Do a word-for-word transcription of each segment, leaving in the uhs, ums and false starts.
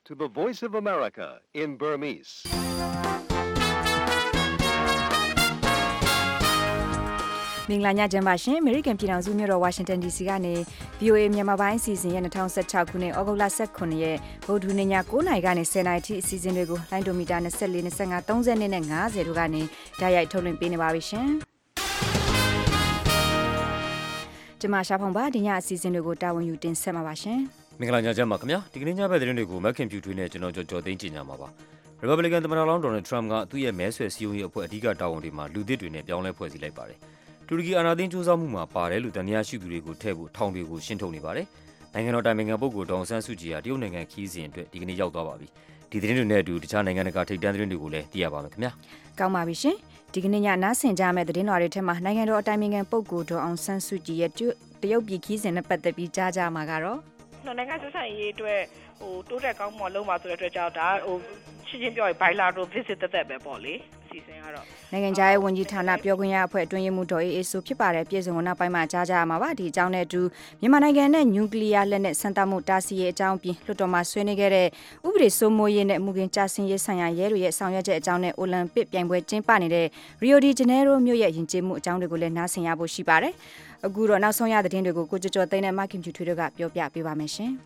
to the Voice of America in Burmese. မင်္ဂလာညချမ်းပါရှင်။ American ပြည်ထောင်စုမြို့တော် Washington ဒီ စီ ကနေ ဗွီအိုအေ မြန်မာပိုင်းအစီအစဉ်ရဲ့twenty sixteenခုနှစ်ဩဂုတ်လeighteenရက်ဗုဒ္ဓဟူးနေ့ညnineနာရီကနေtenနာရီထိအစီအစဉ်တွေကိုလိုင်းဒိုမီတာtwenty-four, twenty-five, thirtyနဲ့fiftyတို့ကနေဓာတ်ရိုက်ထုတ်လွှင့်ပေးနေပါပြီရှင်။ကျွန်မရှာဖောင်ပါဒီညအစီအစဉ်တွေကိုတာဝန်ယူတင်ဆက်မှာပါရှင်။မင်္ဂလာညချမ်းပါခင်ဗျာ။ဒီကနေ့ညဘက်သတင်းတွေကိုမက်ခင်ဖြူထွေးနဲ့ကျွန်တော်ကြော်ကြော်သိန်းကြီးညာမှာပါ။ Republican သမ္မတလောင်း Donald Trump ကသူ့ရဲ့မဲဆွယ်စည်းရုံးရေးအဖွဲ့အဓိကတာဝန်တွေမှာလူသစ်တွေနဲ့ပြောင်းလဲဖွဲ့စည်းလိုက်ပါတယ်။တူရကီအာဏာသိမ်းစူးစမ်းမှုမှာပါတယ်လို့တန်တရားရှိသူတွေကိုထည့်ဖို့ထောင်တွေကိုရှင်းထုတ်နေပါတယ်။နိုင်ငံတော်တိုင်ပင်ခံပုဂ္ဂိုလ်ဒေါ်အောင်ဆန်းစုကြည်ဟာတရုတ်နိုင်ငံခီးစဉ်အတွက်ဒီကနေ့ရောက်သွားပါပြီ။ဒီသတင်းတွေနဲ့အတူတခြားနိုင်ငံတကာထိပ်တန်းသတင်းတွေကိုလည်းသိရပါမယ်ခင်ဗျာ။ကောင်းပါပြီရှင်။ဒီကနေ့ညနားဆင်ကြမယ့်သတင်းတော်တွေထဲမှာနိုင်ငံတော်အတိုင်ပင်ခံပုဂ္ဂိုလ်ဒေါ်အောင်ဆန်းစုကြည်ရဲ့တရုတ်ပြည်ခီးစဉ်နဲ့ပတ်သက်ပြီးကြားကြမှာကတော့နိုင်ငံဆက်ဆံရေးအတွက်ဟိုတိုးတက်ကောင်းမွန်လုံးပါဆိုတဲ့အတွက်ကြောင့်ဒါဟိုရှင်းရှင်းပြောရင် bilateral visit တက်တက်ပဲပေါ့လေအစီအစဉ်ကတော့နိုင်ငံခြားရေးဝန်ကြီးဌာနပြောခွင့်ရအဖွဲ့အတွင်းရေးမှူးဒေါ်အေးအေးဆိုဖြစ်ပါတယ်ပြည်စုံကနောက်ပိုင်းမှာကြားကြရမှာပါဒီအကြောင်းနဲ့အတူမြန်မာနိုင်ငံနဲ့နျူကလ িয়ার လက်နက်စမ်းသပ်မှုတားဆီးရေးအကြောင်းပြင်လွှတ်တော်မှာဆွေးနွေးခဲ့တဲ့ဥပဒေစိုးမိုးရေးနဲ့မူကင်ကြာဆင်းရေးဆိုင်ရာရဲတွေရဲ့ဆောင်ရွက်ချက်အကြောင်းနဲ့အိုလံပစ်ပြိုင်ပွဲကျင်းပနေတဲ့ Rio de Janeiro မြို့ရဲ့ယဉ်ကျေးမှုအကြောင်းတွေကိုလည်းနားဆင်ရဖို့ရှိပါတယ်အခုတော့နောက်ဆုံးရသတင်းတွေကိုကိုကျော်ကျော်သိန်းနဲ့မခင်ဖြူထွေးတို့ကပြောပြပေးပါမယ်ရှင်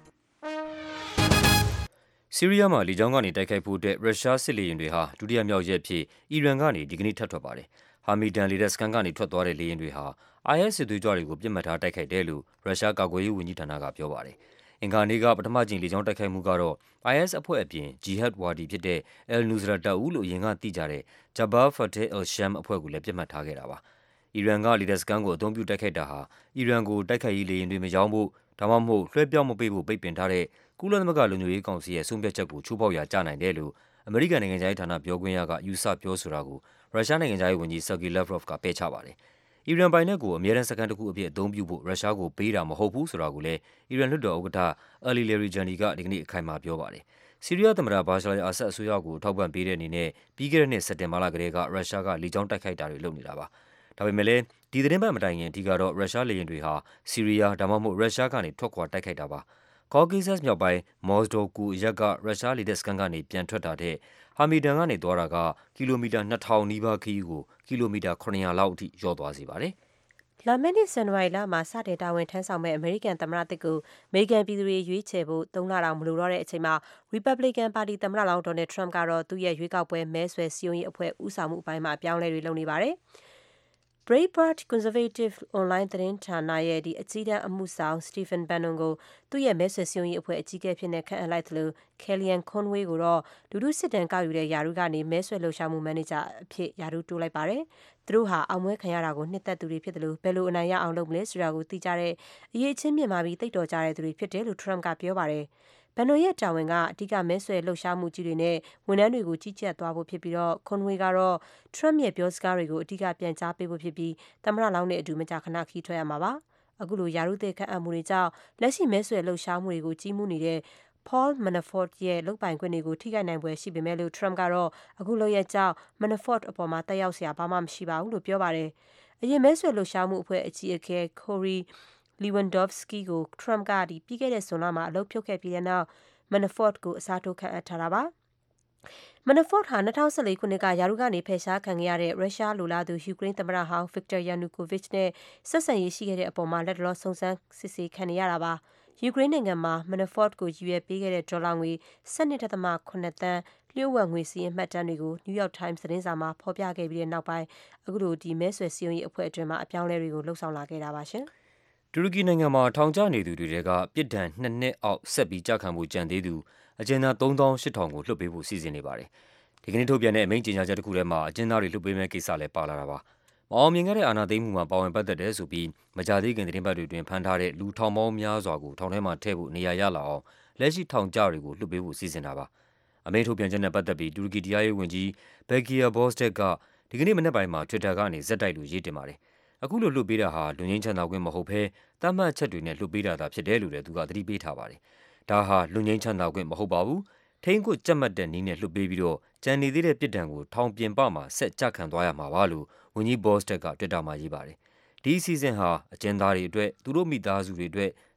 ဆီးရီးယားမှာလေကြောင်းကနေတိုက်ခိုက်ဖို့အတွက်ရုရှားစစ်လေယာဉ်တွေဟာဒုတိယမြောက်ရက်ဖြစ်အီရန်ကနေဒီကနေ့ထပ်ထွက်ပါတယ်။ဟာမီဒန်လေတပ်စခန်းကနေထွက်သွားတဲ့လေယာဉ်တွေဟာ I S စစ်သွေးကြွတွေကိုပြစ်မှတ်ထားတိုက်ခိုက်တယ်လို့ရုရှားကာကွယ်ရေးဝန်ကြီးဌာနကပြောပါတယ်။အင်္ဂါနေ့ကပထမကြိမ်လေကြောင်းတိုက်ခိုက်မှုကတော့ I S အဖွဲ့အပြင်ဂျီဟတ်ဝါဒီဖြစ်တဲ့ Al-Nusra တပ်ဦးလို့အရင်ကသိကြတဲ့ Jabhat Fateh al-Sham အဖွဲ့ကိုလည်းပြစ်မှတ်ထားခဲ့တာပါ။အီရန်ကလေတပ်စခန်းကိုအသုံးပြုတိုက်ခိုက်တာဟာအီရန်ကိုတိုက်ခိုက်ရေးလေယာဉ်တွေမရောင်းဖို့ဒါမှမဟုတ်လွှဲပြောင်းမပေးဖို့ပိတ်ပင်ထားတဲ့ကုလသမဂ္ဂလုံခြုံရေးကောင်စီရဲ့ဆုံးဖြတ်ချက်ကိုချိုးဖောက်ရာကျနိုင်တယ်လို့အမေရိကန်နိုင်ငံခြားရေးဌာနပြောခွင့်ရကယူဆပြောဆိုတာကိုရုရှားနိုင်ငံခြားရေးဝန်ကြီး Sergei Lavrov ကပယ်ချပါတယ်။အီရန်ပိုင်နက်ကိုအမြဲတမ်းစခန်းတစ်ခုအဖြစ်အသုံးပြုဖို့ရုရှားကိုပေးတာမဟုတ်ဘူးဆိုတာကိုလည်းအီရန်လွှတ်တော်ဥက္ကဋ္ဌ Ali Larijani ကဒီကနေ့အခိုင်အမာပြောပါတယ်။ဆီးရီးယားသမ္မတဘာရှာအယ်လ်အာဆတ်အစိုးရကိုထောက်ပံ့ပေးတဲ့အနေနဲ့ပြီးခဲ့တဲ့နှစ်စက်တင်ဘာလကတည်းကရုရှားကလေကြောင်းတိုက်ခိုက်တာတွေလုပ်နေတာပါ။ဒါပေမဲ့လည်းဒီသတင်းပတ်မတိုင်ခင်အထိကတော့ရုရှားလေယာဉ်တွေဟာဆီးရီးယားဒါမှမဟုတ်ရုရှားကနေထွက်ခွာတိုက်ခိုက်တာပါ။ Caucasus မြောက်ပိုင်း Mozdok အရပ်ကရုရှားလေတပ်စခန်းကနေပြန်ထွက်တာတဲ့ဟာမီဒန်ကနေသွားတာကကီလိုမီတာtwo thousandနီးပါးခရီးကိုကီလိုမီတာseven hundredလောက်အထိလျော့သွားစေပါတယ်။လာမယ့်နှစ်ဇန်နဝါရီလမှာစတင်တာဝန်ထမ်းဆောင်မဲ့အမေရိကန်သမ္မတတစ်ကိုအမေရိကန်ပြည်သူတွေရွေးချယ်ဖို့သုံးလတောင်မလိုတော့တဲ့အချိန်မှာ Republican ပါတီသမ္မတလောင်း Donald Trump ကတော့သူ့ရဲ့ရွေးကောက်ပွဲမဲဆွယ်စည်းရုံးရေးအဖွဲ့ဦးဆောင်မှုအပိုင်းမှာအပြောင်းအလဲတွေလုပ်နေပါတယ်။ Breitbart Conservative Online သတင်းဌာနရဲ့ဒီအကြီးတန်းအမှုဆောင် Stephen Bannon ကိုသူ့ရဲ့မဲဆွယ်စည်းရုံးရေးအဖွဲ့အကြီးအကဲဖြစ်နေခန့်အပ်လိုက်သလို Kellyanne Conway ကိုတော့လူထုစစ်တမ်းကောက်ယူတဲ့ယာရုကနေမဲဆွယ်လှုပ်ရှားမှုမန်နေဂျာအဖြစ်ယာရုတိုးလိုက်ပါတယ်။သူတို့ဟာအောင်ပွဲခံရတာကိုနှစ်သက်သူတွေဖြစ်တယ်လို့ဘယ်လိုအနိုင်ရအောင်လုပ်မလဲဆိုတာကိုသိကြတဲ့အရေးချင်းမြင့်မာပြီးတိတ်တော်ကြတဲ့သူတွေဖြစ်တယ်လို့ Trump ကပြောပါတယ်။ဘန်နိုရဲ့တာဝန်ကအဓိကမဲဆွယ်လှုပ်ရှားမှုကြီးတွေနဲ့ဝန်ထမ်းတွေကိုကြီးကြပ်သွားဖို့ဖြစ်ပြီးတော့ Conway ကတော့ Trump ရဲ့ပြောစကားတွေကိုအဓိကပြန်ကြားပေးဖို့ဖြစ်ပြီးသမ္မတလောင်းနဲ့အတူမကြာခဏခီးထွက်ရမှာပါ။အခုလိုယာရုသစ်ခန့်အပ်မှုတွေကြောင့်လက်ရှိမဲဆွယ်လှုပ်ရှားမှုတွေကိုကြီးမှုနေတဲ့ Paul Manafort ရဲ့လုပ်ပိုင်ခွင့်တွေကိုထိခိုက်နိုင်ဖွယ်ရှိပေမဲ့လို့ Trump ကတော့အခုလုပ်ရကြောင်း Manafort အပေါ်မှာတက်ရောက်စရာဘာမှမရှိပါဘူးလို့ပြောပါတယ်။အရင်မဲဆွယ်လှုပ်ရှားမှုအဖွဲ့အကြီးအကဲ Corey Lewandowski ကို Trump ကဒီပြီးခဲ့တဲ့ဇွန်လမှာအလုပ်ဖြုတ်ခဲ့ပြီးတဲ့နောက် Manafort ကိုအစားထိုးခန့်အပ်ထားတာပါ။ Manafort ဟာtwo thousand fourteenခုနှစ်ကယာရုကနေဖယ်ရှားခံခဲ့ရတဲ့ရုရှားလိုလားသူယူကရိန်းသမ္မတဟောင်း Viktor Yanukovych နဲ့ဆက်ဆံရေးရှိခဲ့တဲ့အပေါ်မှာလက်တလောစုံစမ်းစစ်ဆေးခံနေရတာပါ။ယူကရိန်းနိုင်ငံမှာ Manafort ကိုရည်ရွယ်ပေးခဲ့တဲ့ဒေါ်လာငွေtwelve point sevenသန်းလျှို့ဝှက်ငွေစီးရင်မှတ်တမ်းတွေကို New York Times သတင်းစာမှာဖော်ပြခဲ့ပြီးတဲ့နောက်ပိုင်းအခုလိုဒီမဲဆွယ်စည်းရုံးရေးအဖွဲ့အတွင်းမှာအပြောင်းအလဲတွေကိုလှုံ့ဆော်လာခဲ့တာပါရှင်။တူရကီနိုင်ငံမှာထောင်ကျနေသူတွေကပြစ်ဒဏ်twoနှစ်အောက်ဆက်ပြီးကြခံဖို့ကြံသေးသူအကျဉ်းသားthree thousand eight thousandကိုလွှတ်ပေးဖို့စီစဉ်နေပါတယ်။ဒီကနေ့ထုတ်ပြန်တဲ့အမိန့်ကြေညာချက်တစ်ခုထဲမှာအကျဉ်းသားတွေလွှတ်ပေးမယ့်ကိစ္စလည်းပါလာတာပါ။မအောင်မြင်ခဲ့တဲ့အာဏာသိမ်းမှုမှာပါဝင်ပတ်သက်တယ်ဆိုပြီးမကြာသေးခင်သတင်းပတ်တွေတွင်ဖမ်းထားတဲ့လူထောင်ပေါင်းများစွာကိုထောင်ထဲမှာထည့်ဖို့နေရာရလာအောင်လက်ရှိထောင်ကျတွေကိုလွှတ်ပေးဖို့စီစဉ်တာပါ။အမိန့်ထုတ်ပြန်ချက်နဲ့ပတ်သက်ပြီးတူရကီတရားရေးဝန်ကြီး Bekir Bozdag ကဒီကနေ့မနက်ပိုင်းမှာ Twitter ကနေဇက်တိုက်လိုရေးတင်ပါတယ်။အခုလိုလွှတ်ပေးတာဟာလူငင်းချမ်းသာခွင့်မဟုတ်ဘဲတတ်မှတ်ချက်တွေနဲ့လွှတ်ပေးတာသာဖြစ်တယ်လို့လည်းသူကသတိပေးထားပါတယ်။ဒါဟာလူငင်းချမ်းသာခွင့်မဟုတ်ပါဘူး။ထိန်းကွပ်ကြက်မှတ်တဲ့နည်းနဲ့လွှတ်ပေးပြီးတော့ကြံနေသေးတဲ့ပြစ်ဒဏ်ကိုထောင်ပြင်ပမှာဆက်ကြခံသွားရမှာပါလို့ဝန်ကြီး Bozdag က Twitter မှာရေးပါတယ်။ဒီအစီအစဉ်ဟာအကျဉ်းသားတွေအတွက်သူတို့မိသားစုတွေအတွက်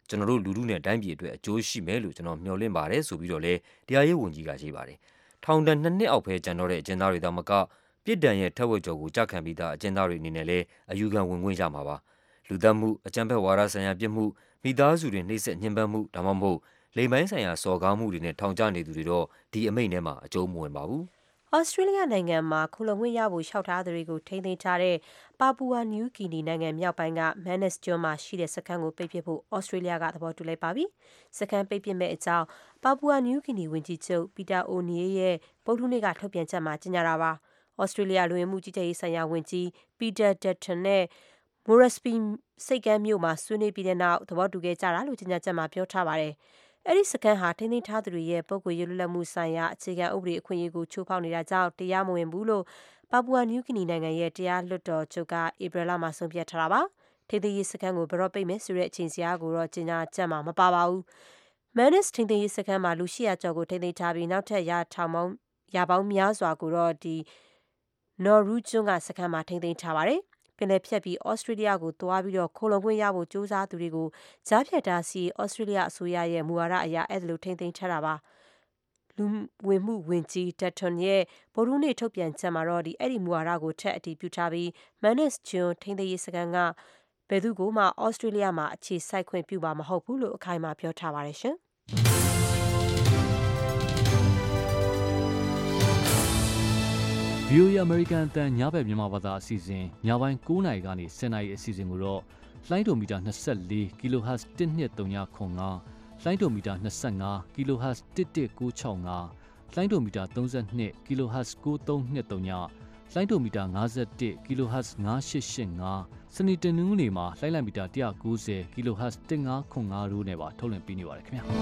ကျွန်တော်တို့လူထုနဲ့တိုင်းပြည်အတွက်အကျိုးရှိမယ်လို့ကျွန်တော်မျှော်လင့်ပါတယ်ဆိုပြီးတော့လည်းတရားရေးဝန်ကြီးကရေးပါတယ်။ထောင်ဒဏ်နှစ်နှစ်အောက်ပဲကျန်တော့တဲ့အကျဉ်းသားတွေတောင်မကပြစ်ဒဏ်ရဲ့ထက်ဝက်ကျော်ကိုကြာခံပြီးသားအကျဉ်းသားတွေအနေနဲ့လည်းအယူခံဝင်ခွင့်ရမှာပါ။လူသတ်မှုအကြမ်းဖက်ဝါဒဆိုင်ရာပြစ်မှုမိသားစုတွေနှိပ်စက်ညှဉ်းပန်းမှုဒါမှမဟုတ်လိမ်ပိုင်းဆိုင်ရာစော်ကားမှုတွေနဲ့ထောင်ကျနေသူတွေတော့ဒီအမိန့်ထဲမှာအကျုံးမဝင်ပါဘူး။ဩစတြေးလျနိုင်ငံမှာခိုလှုံခွင့်ရဖို့လျှောက်ထားသူတွေကိုထိန်းသိမ်းထားတဲ့ပါပူဝါနယူးဂီနီနိုင်ငံမြောက်ပိုင်းက Manus ကျွန်းမှာရှိတဲ့စခန်းကိုပိတ်ပစ်ဖို့ဩစတြေးလျကသဘောတူလိုက်ပါပြီ။စခန်းပိတ်ပစ်မယ့်အကြောင်းပါပူဝါနယူးဂီနီဝန်ကြီးချုပ်ပီတာအိုနီယေးရဲ့ဗုဒ္ဓဟူးနေ့ကထုတ်ပြန်ချက်မှာကြေညာတာပါ။ဩစတြေးလျလူဝင်မှုကြီးကြပ်ရေးဆိုင်ရာဝန်ကြီးပီတာဒက်တန်နဲ့မိုရက်စပီစိတ်ကမ်းမြို့မှာဆွေးနွေးပြီးတဲ့နောက်သဘောတူခဲ့ကြတာလို့ကြေညာချက်မှာပြောထားပါတယ်။အဲဒီစခန်းဟာထိန်းသိမ်းထားသူတွေရဲ့ပုဂ္ဂိုလ်ရေးလွတ်လပ်မှုဆိုင်ရာအခြေခံဥပဒေအခွင့်အရေးကိုချိုးဖောက်နေတာကြောင့်တရားမဝင်ဘူးလို့ပါပူဝါနယူးဂီနီနိုင်ငံရဲ့တရားလွှတ်တော်ချုပ်ကဧပြီလမှာဆုံးဖြတ်ထားတာပါ။ထိန်းသိမ်းရေးစခန်းကိုဘယ်တော့ပိတ်မယ်ဆိုတဲ့အချိန်စရာကိုတော့ကြေညာချက်မှာမပါပါဘူး။ Manus ထိန်းသိမ်းရေးစခန်းမှာလူ၈၀၀ကျော်ကိုထိန်းသိမ်းထားပြီးနောက်ထပ်ရာထောင်ပေါင်းရာပေါင်းများစွာကိုတော့ဒီ Nauru ကျွန်းကစခန်းမှာထိန်းသိမ်းထားပါတယ်။ပင်လယ်ဖြတ်ပြီးဩစတြေးလျကိုသွားပြီးတော့ခိုလှုံခွင့်ရဖို့ကြိုးစားသူတွေကိုကြားဖြတ်တားဆီးဩစတြေးလျအစိုးရရဲ့မူဝါဒအရအဲ့ဒါလိုထိန်းသိမ်းထားတာပါ။လူဝင်မှုဝင်ကြီးဒက်တွန်ရဲ့ဗုဒ္ဓဟူးနေ့ထုတ်ပြန်ချက်မှာတော့ဒီအဲ့ဒီမူဝါဒကိုထက်အတည်ပြုထားပြီး Manus ကျွန်းထိန်းသိမ်းရေးစခန်းကဘယ်သူကိုမှဩစတြေးလျမှာအခြေစိုက်ခွင့်ပြုမှာမဟုတ်ဘူးလို့အခိုင်အမာပြောထားပါတယ်ရှင်။ဗီအိုအေ American အသံညဘက်မြန်မာဘာသာအစီအစဉ်ညပိုင်း၉နာရီကနေ၁၀နာရီအစီအစဉ်ကိုတော့လိုင်းဒိုမီတာ၂၄ kHz တစ်နှစ်၃၅ခွန်၅လိုင်းဒိုမီတာ၂၅ kHz တစ်တစ်၉၆၅လိုင်းဒိုမီတာ၃၂ kHz ၉၃၂၃ညလိုင်းဒိုမီတာ၅၁ kHz ၅၈၈၅စနေတနင်္ဂနွေမှာလိုင်းလံမီတာ၁၉၀ kHz တစ်၅ခွန်၅တို့နဲ့ပါထုတ်လွှင့်ပေးနေပါတယ်ခင်ဗျာ။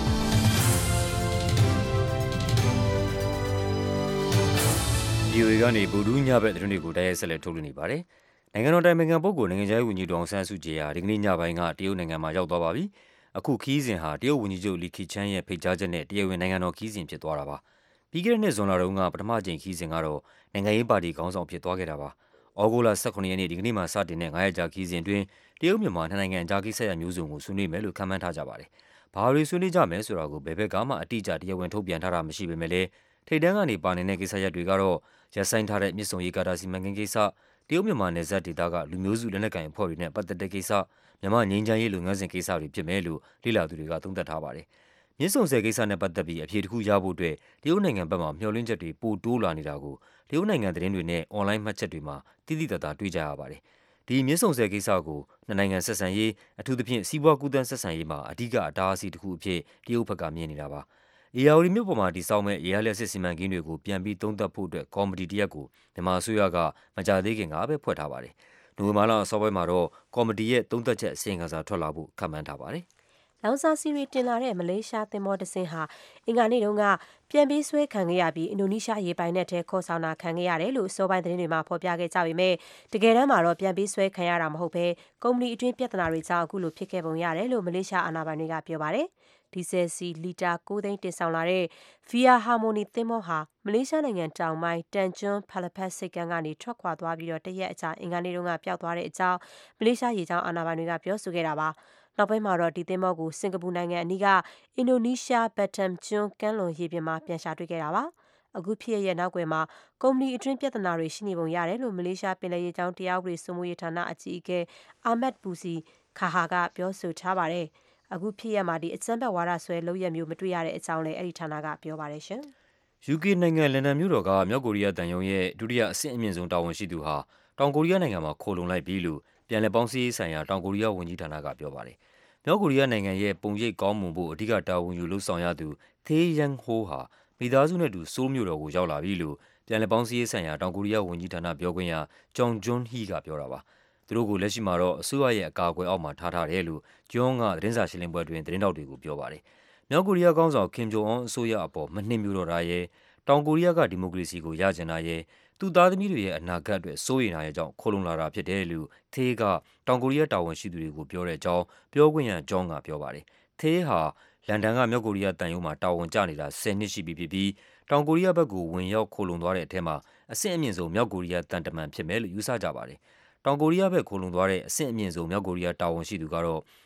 ဗီအိုအေကနေဗုဒ္ဓညဘက်သတင်းတွေကိုတိုက်ရိုက်ဆက်လက်ထုတ်လွှင့်နေပါတယ်။နိုင်ငံတော်တိုင်ပင်ခံပုဂ္ဂိုလ်နိုင်ငံခြားရေးဝန်ကြီးဒေါအောင်ဆန်းစုကြည်ဟာဒီကနေ့ညပိုင်းကတရုတ်နိုင်ငံမှာရောက်သွားပါပြီ။အခုခီးစဉ်ဟာတရုတ်ဝန်ကြီးချုပ်လီခီချန်းရဲ့ဖိတ်ကြားချက်နဲ့တရားဝင်နိုင်ငံတော်ခီးစဉ်ဖြစ်သွားတာပါ။ပြီးခဲ့တဲ့နှစ်ဇွန်လတုန်းကပထမကြိမ်ခီးစဉ်ကတော့နိုင်ငံရေးပါတီခေါင်းဆောင်ဖြစ်သွားခဲ့တာပါ။ဩဂုတ်လ၁၇ရက်နေ့ဒီကနေ့မှစတင်တဲ့ငါးရက်ကြာခီးစဉ်အတွင်းတရုတ်မြန်မာနှစ်နိုင်ငံအကြားကိစ္စရပ်မျိုးစုံကိုဆွေးနွေးမယ်လို့ခန့်မှန်းထားကြပါတယ်။ဘာတွေဆွေးနွေးကြမယ်ဆိုတာကိုဘယ်ဘက်ကမှအတိအကျတရားဝင်ထုတ်ပြန်ထားတာမရှိပေမဲ့လည်းထိပ်တန်းကနေပါနေတဲ့ကိစ္စရပ်တွေကတော့ရပ်ဆိုင်းထားတဲ့မြစ်ဆုံရေကာတာစီမံကိန်းကိစ္စတရုတ်မြန်မာနယ်စပ်ဒေသကလူမျိုးစုလက်နက်ကိုင်အဖွဲ့တွေနဲ့ပတ်သက်တဲ့ကိစ္စမြန်မာငြိမ်းချမ်းရေးလုပ်ငန်းစဉ်ကိစ္စတွေဖြစ်မယ်လို့လေ့လာသူတွေကသုံးသပ်ထားပါတယ်။မြစ်ဆုံဆည်ကိစ္စနဲ့ပတ်သက်ပြီးအဖြေတစ်ခုရဖို့အတွက်တရုတ်နိုင်ငံဘက်မှမျှော်လင့်ချက်တွေပိုတိုးလာနေတာကိုတရုတ်နိုင်ငံသတင်းတွေနဲ့အွန်လိုင်းမှတ်ချက်တွေမှာတိတိကျကျတွေ့ကြရပါတယ်။ဒီမြစ်ဆုံဆည်ကိစ္စကိုနှစ်နိုင်ငံဆက်ဆံရေးအထူးသဖြင့်စီးပွားကူးသန်းဆက်ဆံရေးမှာအဓိကအတားအဆီးတစ်ခုအဖြစ်တရုတ်ဘက်ကမြင်နေတာပါ။အေယာဝတီမြို့ပေါ်မှာတည်ဆောက်မဲ့ရေအားလျှပ်စစ်စီမံကိန်းတွေကိုပြန်ပြီးသုံးသပ်ဖို့အတွက်ကော်မတီတစ်ရပ်ကိုမြန်မာအစိုးရကမကြာသေးခင်ကပဲဖွဲ့ထားပါတယ်။နိုဝင်ဘာလအစောပိုင်းမှာတော့ကော်မတီရဲ့သုံးသပ်ချက်အစီရင်ခံစာထွက်လာဖို့ခန့်မှန်းထားပါတယ်။လောင်စာဆီတွေတင်လာတဲ့မလေးရှားသင်္ဘောတစ်စင်းဟာအင်္ဂါနေ့တုန်းကပြန်ပြီးဆွဲခံခဲ့ရပြီးအင်ဒိုနီးရှားရေပိုင်နက်ထဲခေါ်ဆောင်တာခံခဲ့ရတယ်လို့စောပိုင်းသတင်းတွေမှာဖော်ပြခဲ့ကြပေမဲ့တကယ်တမ်းမှာတော့ပြန်ပြီးဆွဲခံရတာမဟုတ်ဘဲကုမ္ပဏီအတွင်းပြဿနာတွေကြောင့်အခုလိုဖြစ်ခဲ့ပုံရတယ်လို့မလေးရှားအာဏာပိုင်တွေကပြောပါတယ်။ဒီဇယ်စီလီတာ၉သိန်းတင်ဆောင်လာတဲ့ Via Harmony သင်္ဘောဟာမလေးရှားနိုင်ငံတောင်ပိုင်းတန်ကျွန်းဖာလဖတ်ဆိပ်ကမ်းကနေထွက်ခွာသွားပြီးတော့တရက်အကြာအင်္ဂါနေ့တုန်းကပျောက်သွားတဲ့အကြောင်းမလေးရှားရေကြောင်းအာဏာပိုင်တွေကပြောဆိုခဲ့တာပါ။နောက်ပိုင်းမှာတော့ဒီသင်္ဘောကိုစင်ကာပူနိုင်ငံအနီးကအင်ဒိုနီးရှားဘတ်တမ်ကျွန်းကမ်းလွန်ရေပြင်မှာပြန်ရှာတွေ့ခဲ့တာပါ။အခုဖြစ်ရဲ့နောက်ွယ်မှာကုမ္ပဏီအတွင်းပြဿနာတွေရှိနေပုံရတယ်လို့မလေးရှားပင်လယ်ရေကြောင်းတရားဥပဒေစိုးမိုးရေးဌာနအကြီးအကဲအာမတ်ဘူစီခါဟာကပြောဆိုထားပါတယ်။အခုဖြစ်ရမှာဒီအစံဘက်ဝါဒဆွဲလုပ်ရမျိုးမတွေ့ရတဲ့အကြောင်းလည်းအဲ့ဒီဌာနကပြောပါတယ်ရှင်။ ယူကေနိုင်ငံလန်ဒန်မြို့တော်ကမြောက်ကိုရီးယားတန်ယုံရဲ့ဒုတိယအဆင့်အမြင့်ဆုံးတာဝန်ရှိသူဟာတောင်ကိုရီးယားနိုင်ငံမှာခိုလုံလိုက်ပြီလို့ပြန်လည်ပေါင်းစည်းရေးဆိုင်ရာတောင်ကိုရီးယားဝန်ကြီးဌာနကပြောပါတယ်။မြောက်ကိုရီးယားနိုင်ငံရဲ့ပုံရိပ်ကောင်းမွန်ဖို့အဓိကတာဝန်ယူလှုပ်ဆောင်ရသူသေယန်ဟိုးဟာမိသားစုနဲ့တူဆိုးလ်မြို့တော်ကိုရောက်လာပြီလို့ပြန်လည်ပေါင်းစည်းရေးဆိုင်ရာတောင်ကိုရီးယားဝန်ကြီးဌာနပြောခွင့်ရဂျွန်ဂျွန်ဟီကပြောတာပါ။သူတို့ကိုလက်ရှိမှာတော့အစိုးရရဲ့အကာအကွယ်အောက်မှာထားထားတယ်လို့ဂျွန်ကသတင်းစာရှင်းလင်းပွဲတွင်သတင်းတောက်တွေကိုပြောပါတယ်။မြောက်ကိုရီးယားခေါင်းဆောင်ကင်ဂျုံအွန်အစိုးရအပေါ်မနှိမ့်မျိုးတော့တာရဲ့တောင်ကိုရီးယားကဒီမိုကရေစီကိုရကျင်တာရဲ့သူ့သားသမီးတွေရဲ့အနာဂတ်အတွက်စိုးရိမ်တာရဲ့ကြောင့်ခိုလုံလာတာဖြစ်တယ်လို့သေကတောင်ကိုရီးယားတာဝန်ရှိသူတွေကိုပြောတဲ့အကြောင်းပြောခွင့်ရဂျွန်ကပြောပါတယ်။သေဟာလန်ဒန်ကမြောက်ကိုရီးယားတန်ယုံမှာတာဝန်ကျနေတာဆယ်နှစ်ရှိပြီဖြစ်ပြီးတောင်ကိုရီးယားဘက်ကိုဝင်ရောက်ခိုလုံသွားတဲ့အထက်မှာအဆင့်အမြင့်ဆုံးမြောက်ကိုရီးယားတန်တမန်ဖြစ်မယ်လို့ယူဆကြပါတယ်။တောင်ကိုရီးယားဘက်ခိုလုံသွားတဲ့အဆင့်အမြင့်ဆုံးမြောက်ကိုရီးယားတာဝန်ရှိသူကတော့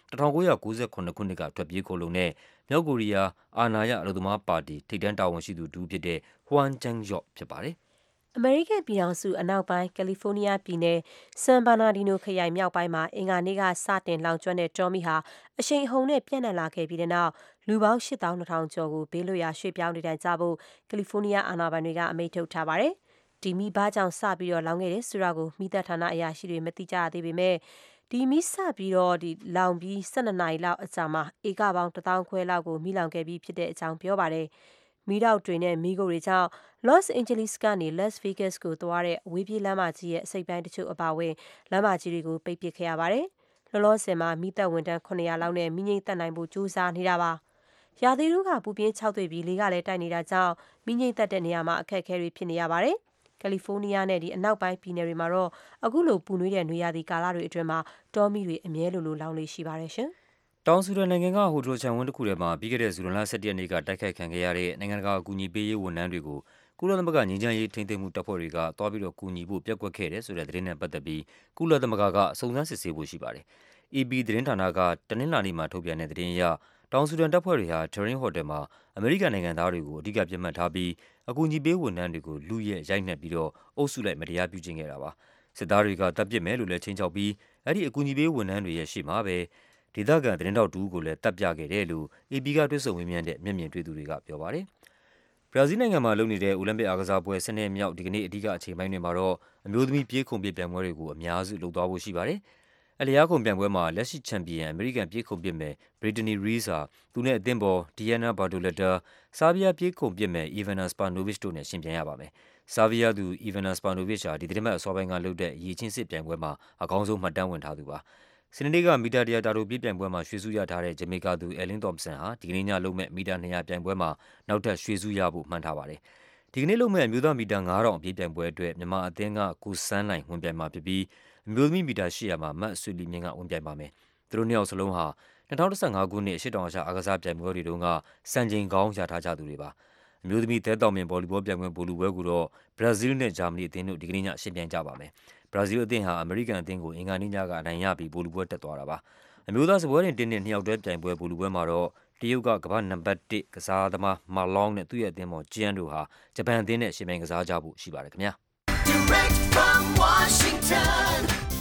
၁၉၉၇ ခုနှစ်ကထွက်ပြေးခိုလုံတဲ့မြောက်ကိုရီးယားအာဏာရအလုပ်သမားပါတီထိပ်တန်းတာဝန်ရှိသူတူဖြစ်တဲ့ Hwang Chang-yeop ဖြစ်ပါတယ်။အမေရိကန်ပြည်ထောင်စုအနောက်ပိုင်းကယ်လီဖိုးနီးယားပြည်နယ်ဆန်ဘာနာဒီနိုခရိုင်မြောက်ပိုင်းမှာအင်္ဂါနေ့ကစတင်လောင်ကျွမ်းတဲ့တောမီးဟာအရှိန်အဟုန်နဲ့ပြန့်နှံ့လာခဲ့ပြီးတဲ့နောက်လူပေါင်း ရှစ်သောင်းနှစ်ထောင် ကျော်ကိုဘေးလွတ်ရာရွှေ့ပြောင်းနေထိုင်ကြဖို့ကယ်လီဖိုးနီးယားအာဏာပိုင်တွေကအမိန့်ထုတ်ထားပါတယ်။ဒီမီးဘာကြောင့်စပြီးတော့လောင်ခဲ့တယ်ဆိုတာကိုမီးသတ်ဌာနအရာရှိတွေမသိကြရသေးပေမဲ့ဒီမီးစပြီးတော့ဒီလောင်ပြီး ၁၂ နာရီလောက်အကြာမှာဧကပေါင်းတစ်သောင်းခွဲလောက်ကိုမီးလောင်ခဲ့ပြီးဖြစ်တဲ့အကြောင်းပြောပါတယ်။မီးတောက်တွေနဲ့မီးခိုတွေကြောင့် Los Angeles ကနေ Las Vegas ကိုသွားတဲ့အဝေးပြေးလမ်းမကြီးရဲ့အစိပ်ပိုင်းတချို့အပါအဝင်လမ်းမကြီးတွေကိုပိတ်ပစ်ခဲ့ရပါတယ်။လောလောဆယ်မှာမီးတပ်ဝန်ထမ်းခုနှစ်ရာလောက်နဲ့မီးငြိမ်းသတ်နိုင်ဖို့ကြိုးစားနေတာပါ။ရာသီဥတုကပူပြင်းခြောက်သွေ့ပြီးလေကလည်းတိုက်နေတာကြောင့်မီးငြိမ်းသတ်တဲ့နေရာမှာအခက်အခဲတွေဖြစ်နေရပါတယ်။ကယ်လီဖိုးနီးယားနဲ့ဒီအနောက်ပိုင်းပြည်နယ်တွေမှာတော့အခုလိုပူနွေးတဲ့နွေရာသီကာလတွေအတွင်းမှာတောမီးတွေအမြဲလိုလိုလောင်လေရှိပါတယ်ရှင်။တောင်ဆူဒန်နိုင်ငံကဟိုဒရိုချန်ဝန်းတစ်ခုထဲမှာပြီးခဲ့တဲ့ဇူလိုင်လ ၁၁ ရက်နေ့ကတိုက်ခိုက်ခံခဲ့ရတဲ့နိုင်ငံတကာအကူအညီပေးရေးဝန်ထမ်းတွေကိုကုလသမဂ္ဂငြိမ်းချမ်းရေးထိန်းသိမ်းမှုတပ်ဖွဲ့တွေကတွားပြီးတော့ကူညီဖို့ပျက်ကွက်ခဲ့တယ်ဆိုတဲ့သတင်းနဲ့ပတ်သက်ပြီးကုလသမဂ္ဂကစုံစမ်းစစ်ဆေးဖို့ရှိပါတယ်။ A B သတင်းဌာနကတနင်္လာနေ့မှာထုတ်ပြန်တဲ့သတင်းအရတောင်ဆူဒန်တပ်ဖွဲ့တွေဟာ Turin ဟိုတယ်မှာအမေရိကန်နိုင်ငံသားတွေကိုအဓိကပြစ်မှတ်ထားပြီးအကူအညီပေးဝန်ထမ်းတွေကိုလူရဲရိုက်နှက်ပြီးတော့အုပ်စုလိုက်မတရားပြုကျင့်ခဲ့တာပါ။စစ်သားတွေကတပ်ပစ်မယ်လို့လည်းချိန်ချောက်ပြီးအဲ့ဒီအကူအညီပေးဝန်ထမ်းတွေရဲ့ရှေ့မှာပဲဒေသခံသတင်းတောက်တူကိုလည်းတပ်ပြခဲ့တယ်လို့ A B ကတွေ့ဆုံမေးမြန်းတဲ့မျက်မြင်တွေ့သူတွေကပြောပါတယ်။ဘရာဇီးနိုင်ငံမှာလုပ်နေတဲ့အိုလံပစ်အားကစားပွဲစနေမြောက်ဒီကနေ့အဓိကအချိန်ပိုင်းတွေမှာတော့အမျိုးသမီးပြေးခုန်ပစ်ပြိုင်ပွဲတွေကိုအများစုလုပ်သွားဖို့ရှိပါတယ်။အလျားခုန်ပြိုင်ပွဲမှာလက်ရှိချန်ပီယံအမေရိကန်ပြေးခုန်ပစ်မယ် Brittany Reese ဟာသူနဲ့အသင်းပေါ် Diana Bartoletta ဆာဗီးယားပြေးခုန်ပစ်မယ် Ivana Spanovic တို့နဲ့ယှဉ်ပြိုင်ရပါမယ်။ဆာဗီးယားသူ Ivana Spanovic ဟာဒီသီတင်းပတ်အစောပိုင်းကလုပ်တဲ့ရေချင်းစစ်ပြိုင်ပွဲမှာအကောင်းဆုံးမှတ်တမ်းဝင်ထားသူပါ။စနေနေ့ကမီတာတရာတာတိုပြေးပြိုင်ပွဲမှာရွှေဆုရထားတဲ့ဂျမေကာသူ Ellen Thompson ဟာဒီကနေ့ညလုပ်မဲ့မီတာနှစ်ရာပြိုင်ပွဲမှာနောက်ထပ်ရွှေဆုရဖို့မှန်းထားပါတယ်။ဒီကနေ့လုပ်မဲ့အမျိုးသားမီတာငါးထောင်အပြေးပြိုင်ပွဲအတွက်မြန်မာအသင်းကကိုစန်းနိုင်ဝင်ပြိုင်မှာဖြစ်ပြီးအမျိုးသမီးမီတာ၈ရာမှာမတ်ဆွေလီမြင့်ကဝင်ပြိုင်ပါမယ်။သူတို့နှစ်ယောက်စလုံးဟာ၂၀၁၅ခုနှစ်အရှေ့တောင်အာရှအားကစားပြိုင်ပွဲတွေတုန်းကစံချိန်ကောင်းရထားကြသူတွေပါ။အမျိုးသမီးသဲတောင်မြင်ဗော်လီဘောပြိုင်ပွဲဗိုလ်လုပွဲကိုတော့ဘရာဇီးနဲ့ဂျာမနီအသင်းတို့ဒီကနေ့ညရှင်းပြိုင်ကြပါမယ်။ဘရာဇီးအသင်းဟာအမေရိကန်အသင်းကိုအင်္ဂါနေ့ညကအနိုင်ရပြီးဗိုလ်လုပွဲတက်သွားတာပါ။အမျိုးသားစပွဲတင်တင်းနဲ့နှစ်ယောက်တည်းပြိုင်ပွဲဗိုလ်လုပွဲမှာတော့တရုတ်ကကမ္ဘာနံပါတ်တစ်ကစားသမားမာလောင်းနဲ့သူ့ရဲ့အသင်းပေါ်ဂျီယန်တို့ဟာဂျပန်အသင်းနဲ့ရှင်ပြိုင်ကစားကြဖို့ရှိပါတယ်ခင်ဗျာ။ Direct from Washington